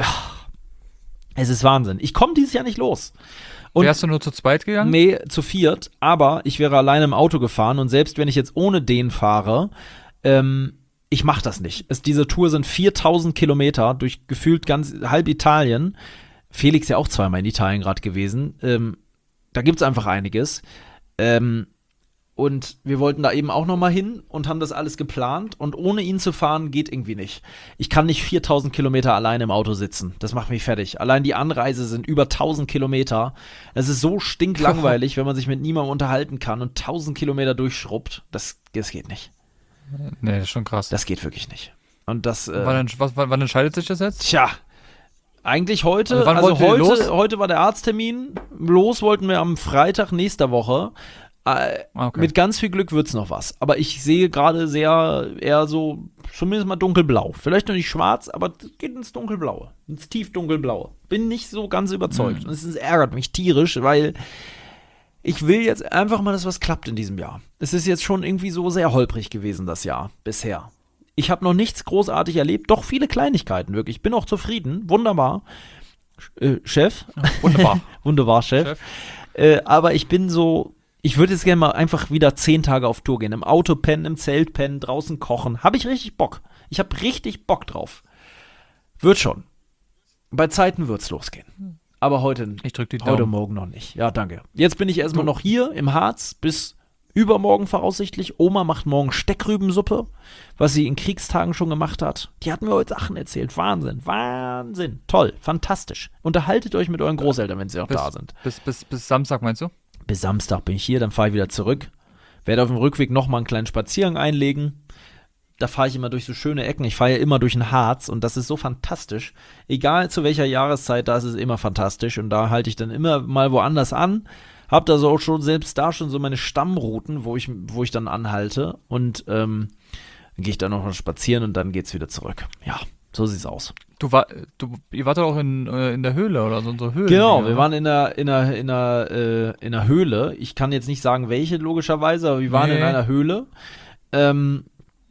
es ist Wahnsinn. Ich komme dieses Jahr nicht los. Und wärst du nur zu zweit gegangen? Nee, zu viert, aber ich wäre alleine im Auto gefahren und selbst wenn ich jetzt ohne den fahre, ähm, ich mach das nicht. Es, diese Tour sind viertausend Kilometer durch gefühlt ganz halb Italien. Felix ja auch zweimal in Italien gerade gewesen. Ähm, da gibt es einfach einiges. Ähm, und wir wollten da eben auch nochmal hin und haben das alles geplant. Und ohne ihn zu fahren, geht irgendwie nicht. Ich kann nicht viertausend Kilometer alleine im Auto sitzen. Das macht mich fertig. Allein die Anreise sind über tausend Kilometer. Es ist so stinklangweilig, wenn man sich mit niemandem unterhalten kann und tausend Kilometer durchschrubbt. Das, das geht nicht. Nee, das ist schon krass. Das geht wirklich nicht. Und das. Äh, wann, was, wann entscheidet sich das jetzt? Tja. Eigentlich heute, also, also heute, los? heute war der Arzttermin. Los wollten wir am Freitag nächster Woche. Äh, okay. Mit ganz viel Glück wird's noch was. Aber ich sehe gerade sehr, eher so, zumindest mal dunkelblau. Vielleicht noch nicht schwarz, aber es geht ins Dunkelblaue. Ins tief Dunkelblaue. Bin nicht so ganz überzeugt. Mhm. Und es ist, ärgert mich tierisch, weil ich will jetzt einfach mal, dass was klappt in diesem Jahr. Es ist jetzt schon irgendwie so sehr holprig gewesen, das Jahr bisher. Ich habe noch nichts großartig erlebt, doch viele Kleinigkeiten, wirklich. Ich bin auch zufrieden, wunderbar. Äh, Chef? Ja, wunderbar. Wunderbar, Chef. Chef. Äh, aber ich bin so, ich würde jetzt gerne mal einfach wieder zehn Tage auf Tour gehen. Im Auto pennen, im Zelt pennen, draußen kochen. Habe ich richtig Bock. Ich habe richtig Bock drauf. Wird schon. Bei Zeiten wird's losgehen. Aber heute, ich drück die heute Daumen. Morgen noch nicht. Ja, danke. Jetzt bin ich erstmal noch hier im Harz bis übermorgen voraussichtlich. Oma macht morgen Steckrübensuppe, was sie in Kriegstagen schon gemacht hat. Die hat mir heute Sachen erzählt. Wahnsinn, Wahnsinn. Toll, fantastisch. Unterhaltet euch mit euren Großeltern, wenn sie noch bis, da sind. Bis, bis, bis Samstag, meinst du? Bis Samstag bin ich hier, dann fahre ich wieder zurück. Werde auf dem Rückweg nochmal einen kleinen Spaziergang einlegen. Da fahre ich immer durch so schöne Ecken. Ich fahre ja immer durch den Harz und das ist so fantastisch. Egal zu welcher Jahreszeit, da ist es immer fantastisch. Und da halte ich dann immer mal woanders an. Hab da so auch schon, selbst da schon so meine Stammrouten, wo ich, wo ich dann anhalte. Und ähm, dann gehe ich da noch mal spazieren und dann geht's wieder zurück. Ja, so sieht's aus. Du war, du, ihr wart doch auch in, äh, in der Höhle oder so, in so Höhlen. Genau, wir waren in der, in der, in der, äh, in der Höhle. Ich kann jetzt nicht sagen, welche logischerweise, aber wir waren nee. in einer Höhle. Ähm,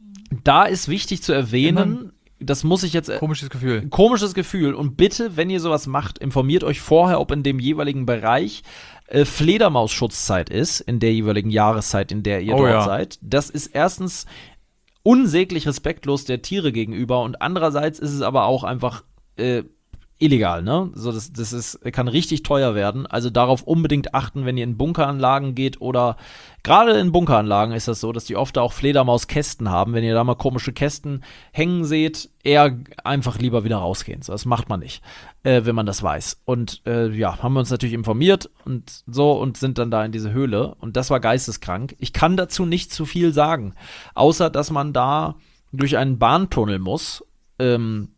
da ist wichtig zu erwähnen, das muss ich jetzt. Äh, komisches Gefühl. Komisches Gefühl. Und bitte, wenn ihr sowas macht, informiert euch vorher, ob in dem jeweiligen Bereich äh, Fledermausschutzzeit ist, in der jeweiligen Jahreszeit, in der ihr oh, dort ja. seid. Das ist erstens unsäglich respektlos der Tiere gegenüber und andererseits ist es aber auch einfach äh, illegal, ne? So, das, das ist, kann richtig teuer werden. Also darauf unbedingt achten, wenn ihr in Bunkeranlagen geht oder gerade in Bunkeranlagen ist das so, dass die oft auch Fledermauskästen haben. Wenn ihr da mal komische Kästen hängen seht, eher einfach lieber wieder rausgehen. So, das macht man nicht, äh, wenn man das weiß. Und äh, ja, haben wir uns natürlich informiert und so und sind dann da in diese Höhle und das war geisteskrank. Ich kann dazu nicht zu viel sagen, außer dass man da durch einen Bahntunnel muss, ähm,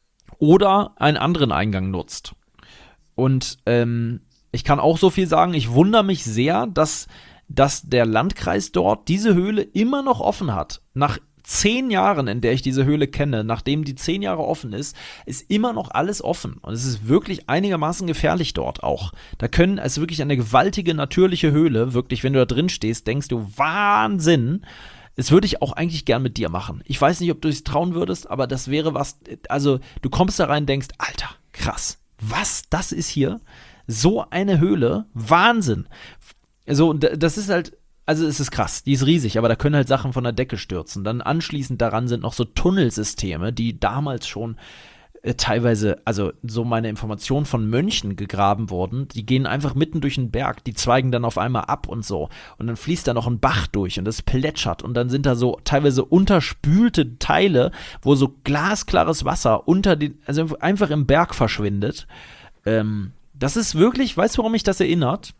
oder einen anderen Eingang nutzt. Und ähm, ich kann auch so viel sagen, ich wundere mich sehr, dass, dass der Landkreis dort diese Höhle immer noch offen hat. Nach zehn Jahren, in der ich diese Höhle kenne, nachdem die zehn Jahre offen ist, ist immer noch alles offen. Und es ist wirklich einigermaßen gefährlich dort auch. Da können, es ist wirklich eine gewaltige, natürliche Höhle, wirklich, wenn du da drin stehst, denkst du, Wahnsinn. Das würde ich auch eigentlich gern mit dir machen. Ich weiß nicht, ob du es trauen würdest, aber das wäre was, also du kommst da rein und denkst, Alter, krass, was, das ist hier? So eine Höhle, Wahnsinn. Also das ist halt, also es ist krass, die ist riesig, aber da können halt Sachen von der Decke stürzen. Dann anschließend daran sind noch so Tunnelsysteme, die damals schon äh, teilweise, also so meine Informationen von Mönchen gegraben wurden, die gehen einfach mitten durch den Berg, die zweigen dann auf einmal ab und so und dann fließt da noch ein Bach durch und das plätschert und dann sind da so teilweise unterspülte Teile, wo so glasklares Wasser unter den, also einfach im Berg verschwindet. Ähm, das ist wirklich, weißt du, warum mich das erinnert?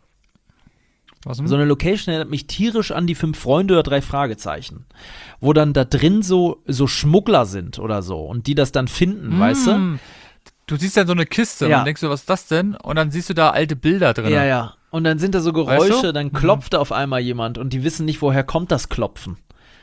Was denn? So eine Location erinnert mich tierisch an die fünf Freunde oder drei Fragezeichen, wo dann da drin so, so Schmuggler sind oder so und die das dann finden, mm. weißt du? Du siehst dann so eine Kiste ja. und denkst du, was ist das denn? Und dann siehst du da alte Bilder drin. Ja, ja. Und dann sind da so Geräusche, weißt du? Dann klopft auf einmal jemand und die wissen nicht, woher kommt das Klopfen.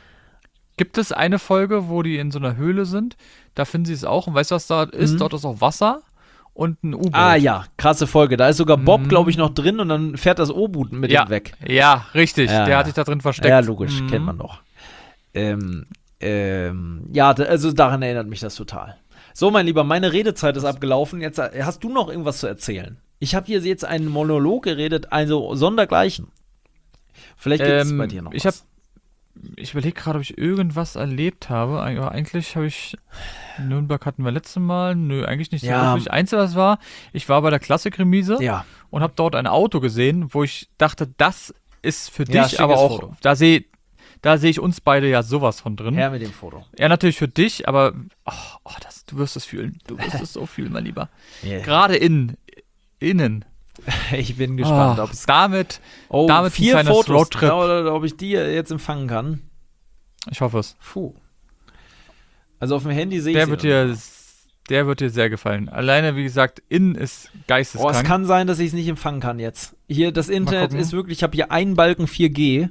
Gibt es eine Folge, wo die in so einer Höhle sind? Da finden sie es auch. Und weißt du, was da ist? Mhm. Dort ist auch Wasser und ein U-Boot. Ah ja, krasse Folge. Da ist sogar Bob, mhm. glaube ich, noch drin und dann fährt das U-Boot mit ja. ihm weg. Ja, richtig. Ja. Der hat sich da drin versteckt. Ja, logisch. Mhm. Kennt man doch. Ähm, ähm, ja, also daran erinnert mich das total. So, mein Lieber, meine Redezeit ist abgelaufen. Jetzt hast du noch irgendwas zu erzählen? Ich habe hier jetzt einen Monolog geredet, also sondergleichen. Vielleicht gibt es ähm, bei dir noch ich was. Hab, ich überlege gerade, ob ich irgendwas erlebt habe. Eig- aber Eigentlich habe ich, Nürnberg hatten wir letztes Mal. Nö, eigentlich nicht so Ja. wirklich. Einzige, was war, ich war bei der Klassikremise Ja. und habe dort ein Auto gesehen, wo ich dachte, das ist für Ja, dich, aber schickes auch, Foto. da sehe da sehe ich uns beide ja sowas von drin. Her mit dem Foto. Ja, natürlich für dich, aber oh, oh, das, du wirst es fühlen. Du wirst es so fühlen, mein Lieber. Yeah. Gerade in, innen. Ich bin gespannt, Oh, ob es damit, oh, damit ein vier kleines Fotos, Roadtrip. Oder, oder ob ich die jetzt empfangen kann. ich hoffe es. Puh. Also auf dem Handy sehe ich Der sie wird noch dir, nicht. der wird dir sehr gefallen. Alleine, wie gesagt, innen ist Oh, geisteskrank. es kann sein, dass ich es nicht empfangen kann jetzt. Hier, das Internet gucken. ist wirklich, ich habe hier einen Balken vier G.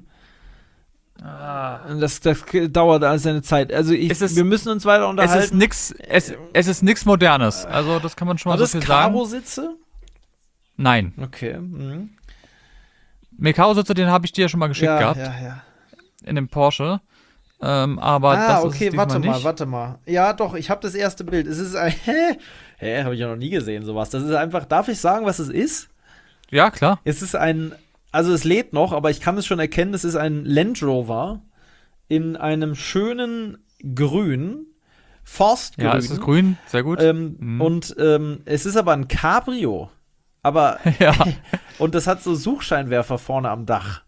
Ah. Und Das, das dauert alles seine Zeit. Also ich, Es ist- wir müssen uns weiter Es unterhalten. ist nix, es, es ist nix Modernes. Also, das kann man schon mal War so das viel sagen. Karo-Sitze? Nein. Okay. Mhm. Mikao-Sitze, den habe ich dir ja schon mal geschickt Ja, gehabt. ja, ja. In dem Porsche. Ähm, aber Ah, das ist okay, es warte diesmal mal, nicht. warte mal. Ja, doch, ich habe das erste Bild. Es ist ein. Hä? Hä, habe ich ja noch nie gesehen, sowas. Das ist einfach. Darf ich sagen, was es ist? Ja, klar. Es ist ein. Also, es lädt noch, aber ich kann es schon erkennen. Es ist ein Land Rover in einem schönen Grün. Forstgrün. Ja, es ist grün. Sehr gut. Ähm, Mhm. Und ähm, es ist aber ein Cabrio. Aber. ja. Und das hat so Suchscheinwerfer vorne am Dach.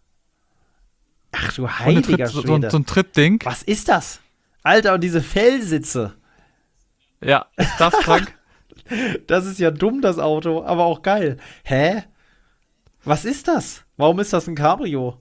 Ach du Und eine heiliger Tritt, so, Schwede. so ein Trittding. Was ist das? Alter, und diese Fellsitze. Ja, ist das krank? Das ist ja dumm, das Auto, aber auch geil. Hä? Was ist das? Warum ist das ein Cabrio?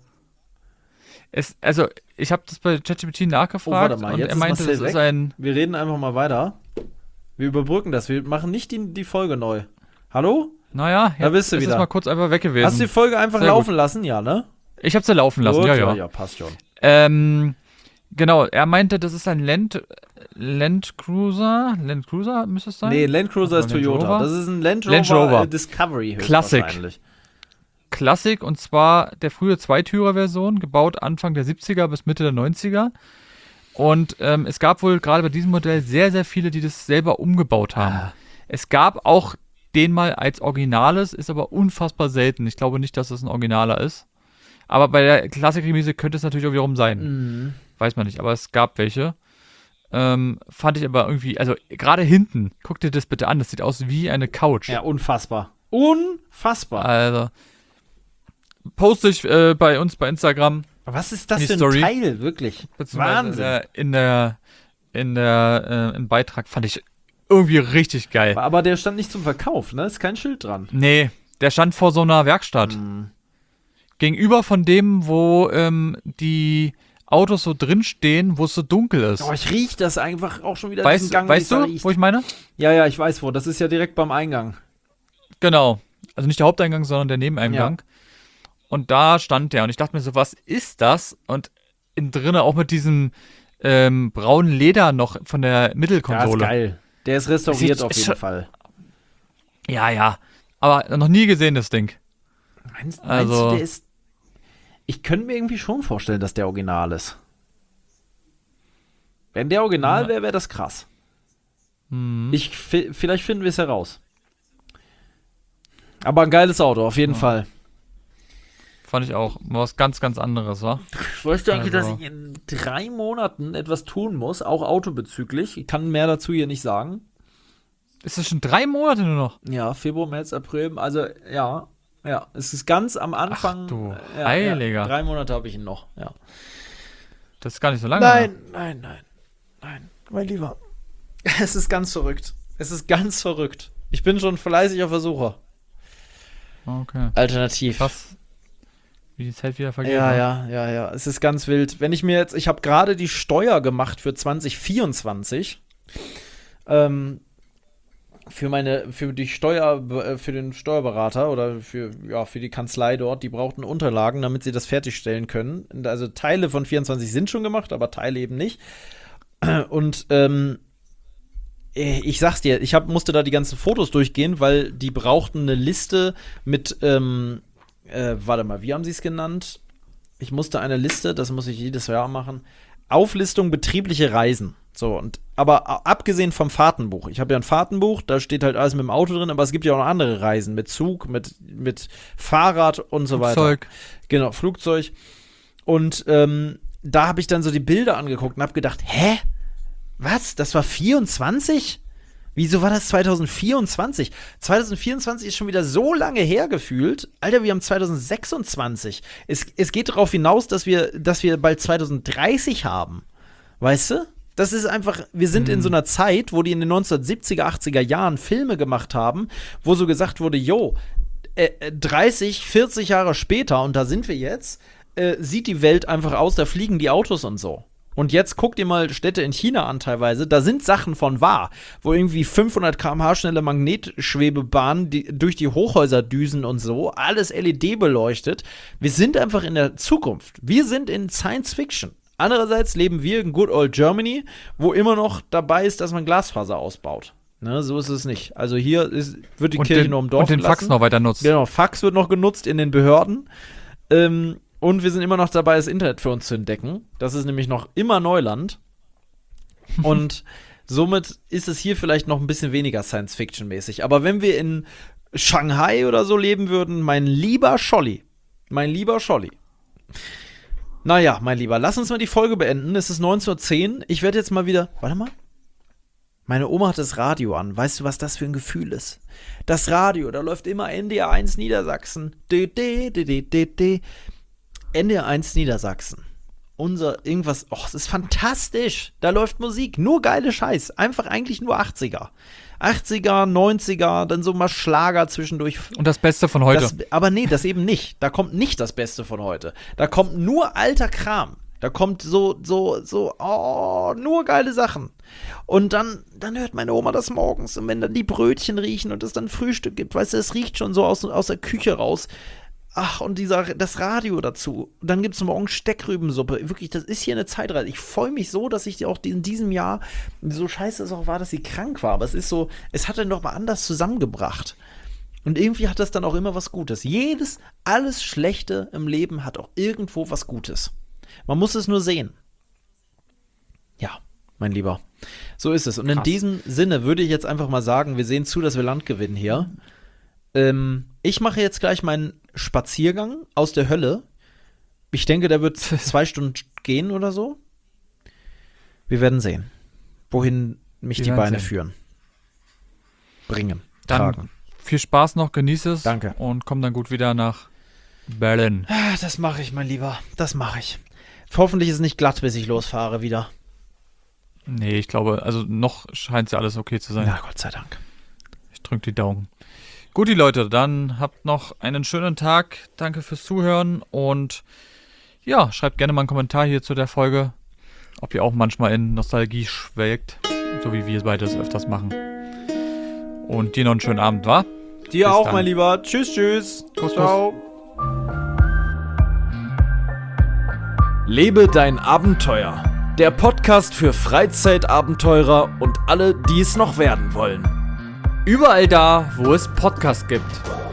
Es, also, ich habe das bei ChatGPT nachgefragt Oh, warte mal, und jetzt er ist meinte, Marcel das ist weg. ein. Wir reden einfach mal weiter. Wir überbrücken das. Wir machen nicht die, die Folge neu. Hallo? Naja, Da bist du jetzt wieder. ist mal kurz einfach weg gewesen. Hast du die Folge einfach Sehr laufen gut. lassen? Ja, ne? Ich habe sie laufen lassen, Gut, ja, ja, ja. ja, passt schon. Ähm, genau, er meinte, das ist ein Land, Land Cruiser. Land Cruiser müsste es sein? Nee, Land Cruiser Oder ist Land Toyota. Rover? Das ist ein Land Rover, Land Rover. Äh, Discovery Classic. höchstwahrscheinlich. Klassik, und zwar der frühe Zweitürer-Version, gebaut Anfang der siebziger bis Mitte der neunziger. Und ähm, es gab wohl gerade bei diesem Modell sehr, sehr viele, die das selber umgebaut haben. Ah. Es gab auch den mal als Originales, ist aber unfassbar selten. Ich glaube nicht, dass es ein Originaler ist. Aber bei der Klassikremise könnte es natürlich auch wiederum sein. Mhm. Weiß man nicht, aber es gab welche. Ähm, fand ich aber irgendwie, also gerade hinten, guck dir das bitte an, das sieht aus wie eine Couch. Ja, unfassbar. Unfassbar. Also, poste ich äh, bei uns bei Instagram. Was ist das die für ein Story. Teil, wirklich? beziehungsweise Wahnsinn. In der, in der, in der äh, im Beitrag fand ich irgendwie richtig geil. Aber der stand nicht zum Verkauf, ne? Ist kein Schild dran. Nee, der stand vor so einer Werkstatt. Mhm. Gegenüber von dem, wo ähm, die Autos so drinstehen, wo es so dunkel ist. Oh, ich riech das einfach auch schon wieder. weißt diesen Gang, weißt wie es du, da riecht. wo ich meine? Ja, ja, ich weiß wo. Das ist ja direkt beim Eingang. Genau. Also nicht der Haupteingang, sondern der Nebeneingang. Und da stand der. Und ich dachte mir so, was ist das? Und innen drinne auch mit diesem ähm, braunen Leder noch von der Ja, ist Mittelkonsole. geil. Der ist restauriert Sieht- auf jeden schon- Fall. Ja, ja. Aber noch nie gesehen, das Ding. Meinst, Also- meinst du, der ist. Ich könnte mir irgendwie schon vorstellen, dass der Original ist. Wenn der Original Ja. wäre, wäre das krass. Hm. Ich, fi- vielleicht finden wir es heraus. Aber ein geiles Auto, auf jeden Ja. Fall. Fand ich auch. Mal was ganz, ganz anderes, wa? Weißt du eigentlich, Also- dass ich in drei Monaten etwas tun muss, auch autobezüglich? Ich kann mehr dazu hier nicht sagen. Ist das schon drei Monate nur noch? Ja, Februar, März, April, also ja, ja, es ist ganz am Anfang. Ach du äh, ja, Heiliger. Ja, drei Monate habe ich ihn noch, ja. Das ist gar nicht so lange. Nein, nein, nein, nein, mein Lieber. Es ist ganz verrückt. Es ist ganz verrückt. Ich bin schon fleißig auf Versucher. Okay. Alternativ. Krass. Wie die Zeit wieder vergeht. Ja, ne? ja, ja, ja. Es ist ganz wild. Wenn ich mir jetzt, ich habe gerade die Steuer gemacht für zwanzig vierundzwanzig. Ähm, für meine, für die Steuer, äh, für den Steuerberater oder für, ja, für die Kanzlei dort, die brauchten Unterlagen, damit sie das fertigstellen können. Und also Teile von vierundzwanzig sind schon gemacht, aber Teile eben nicht. Und ähm, ich sag's dir, ich hab, musste da die ganzen Fotos durchgehen, weil die brauchten eine Liste mit, ähm, äh, warte mal, wie haben sie es genannt? Ich musste eine Liste, das muss ich jedes Jahr machen, Auflistung betriebliche Reisen. So, und aber a- abgesehen vom Fahrtenbuch, ich habe ja ein Fahrtenbuch, da steht halt alles mit dem Auto drin, aber es gibt ja auch noch andere Reisen mit Zug, mit, mit Fahrrad und so weiter. Flugzeug. Genau, Flugzeug. Und ähm, da habe ich dann so die Bilder angeguckt und habe gedacht, hä? Was? Das war vierundzwanzig? Wieso war das zwanzig vierundzwanzig? zwanzig vierundzwanzig ist schon wieder so lange her gefühlt. Alter, wir haben zwanzig sechsundzwanzig. Es, es geht darauf hinaus, dass wir, dass wir bald zwanzig dreißig haben. Weißt du? Das ist einfach, wir sind mhm. in so einer Zeit, wo die in den neunzehnhundertsiebziger, achtziger Jahren Filme gemacht haben, wo so gesagt wurde, yo, äh, dreißig, vierzig Jahre später, und da sind wir jetzt, äh, sieht die Welt einfach aus, da fliegen die Autos und so. Und jetzt guckt ihr mal Städte in China an teilweise, da sind Sachen von wahr, wo irgendwie fünfhundert Kilometer pro Stunde schnelle Magnetschwebebahnen die, durch die Hochhäuser düsen und so, alles L E D beleuchtet. Wir sind einfach in der Zukunft. Wir sind in Science Fiction. Andererseits leben wir in Good Old Germany, wo immer noch dabei ist, dass man Glasfaser ausbaut. Ne, so ist es nicht. Also hier ist, wird die und Kirche den, nur im Dorf Und den gelassen. Fax noch weiter nutzt. Genau, Fax wird noch genutzt in den Behörden. Ähm, Und wir sind immer noch dabei, das Internet für uns zu entdecken. Das ist nämlich noch immer Neuland. Und somit ist es hier vielleicht noch ein bisschen weniger Science-Fiction-mäßig. Aber wenn wir in Shanghai oder so leben würden, mein lieber Scholli, mein lieber Scholli. Naja, mein Lieber, lass uns mal die Folge beenden. Es ist neunzehn Uhr zehn. Ich werde jetzt mal wieder, warte mal. Meine Oma hat das Radio an. Weißt du, was das für ein Gefühl ist? Das Radio, da läuft immer N D R eins Niedersachsen. D, D, D, D, D, D. N D R eins Niedersachsen. Unser irgendwas, oh, es ist fantastisch. Da läuft Musik, nur geile Scheiß. Einfach eigentlich nur achtziger. achtziger, neunziger, dann so mal Schlager zwischendurch. Und das Beste von heute. Das, aber nee, das eben nicht. Da kommt nicht das Beste von heute. Da kommt nur alter Kram. Da kommt so, so, so, oh, nur geile Sachen. Und dann, dann hört meine Oma das morgens. Und wenn dann die Brötchen riechen und es dann Frühstück gibt, weißt du, es riecht schon so aus, aus der Küche raus. Ach, und dieser, das Radio dazu. Und dann gibt es morgen Steckrübensuppe. Wirklich, das ist hier eine Zeitreise. Ich freue mich so, dass ich auch in diesem Jahr, so scheiße es auch war, dass sie krank war. Aber es ist so, es hat dann noch mal anders zusammengebracht. Und irgendwie hat das dann auch immer was Gutes. Jedes, alles Schlechte im Leben hat auch irgendwo was Gutes. Man muss es nur sehen. Ja, mein Lieber. So ist es. Und Krass. In diesem Sinne würde ich jetzt einfach mal sagen, wir sehen zu, dass wir Land gewinnen hier. Ähm, ich mache jetzt gleich meinen Spaziergang aus der Hölle. Ich denke, der wird zwei Stunden gehen oder so. Wir werden sehen, wohin mich wir die Beine sehen. führen. Bringen, dann tragen. Viel Spaß noch, genieß es. Danke. Und komm dann gut wieder nach Berlin. Das mache ich, mein Lieber. Das mache ich. Hoffentlich ist es nicht glatt, bis ich losfahre wieder. Nee, ich glaube, also noch scheint es ja alles okay zu sein. Na, Gott sei Dank. Ich drücke die Daumen. Gut, die Leute, dann habt noch einen schönen Tag. Danke fürs Zuhören und ja, schreibt gerne mal einen Kommentar hier zu der Folge, ob ihr auch manchmal in Nostalgie schwelgt, so wie wir beide es öfters machen. Und dir noch einen schönen Abend, wa? Dir Bis auch, dann. mein Lieber. Tschüss, tschüss. Kuss, Ciao. Kuss. Lebe dein Abenteuer. Der Podcast für Freizeitabenteurer und alle, die es noch werden wollen. Überall da, wo es Podcasts gibt.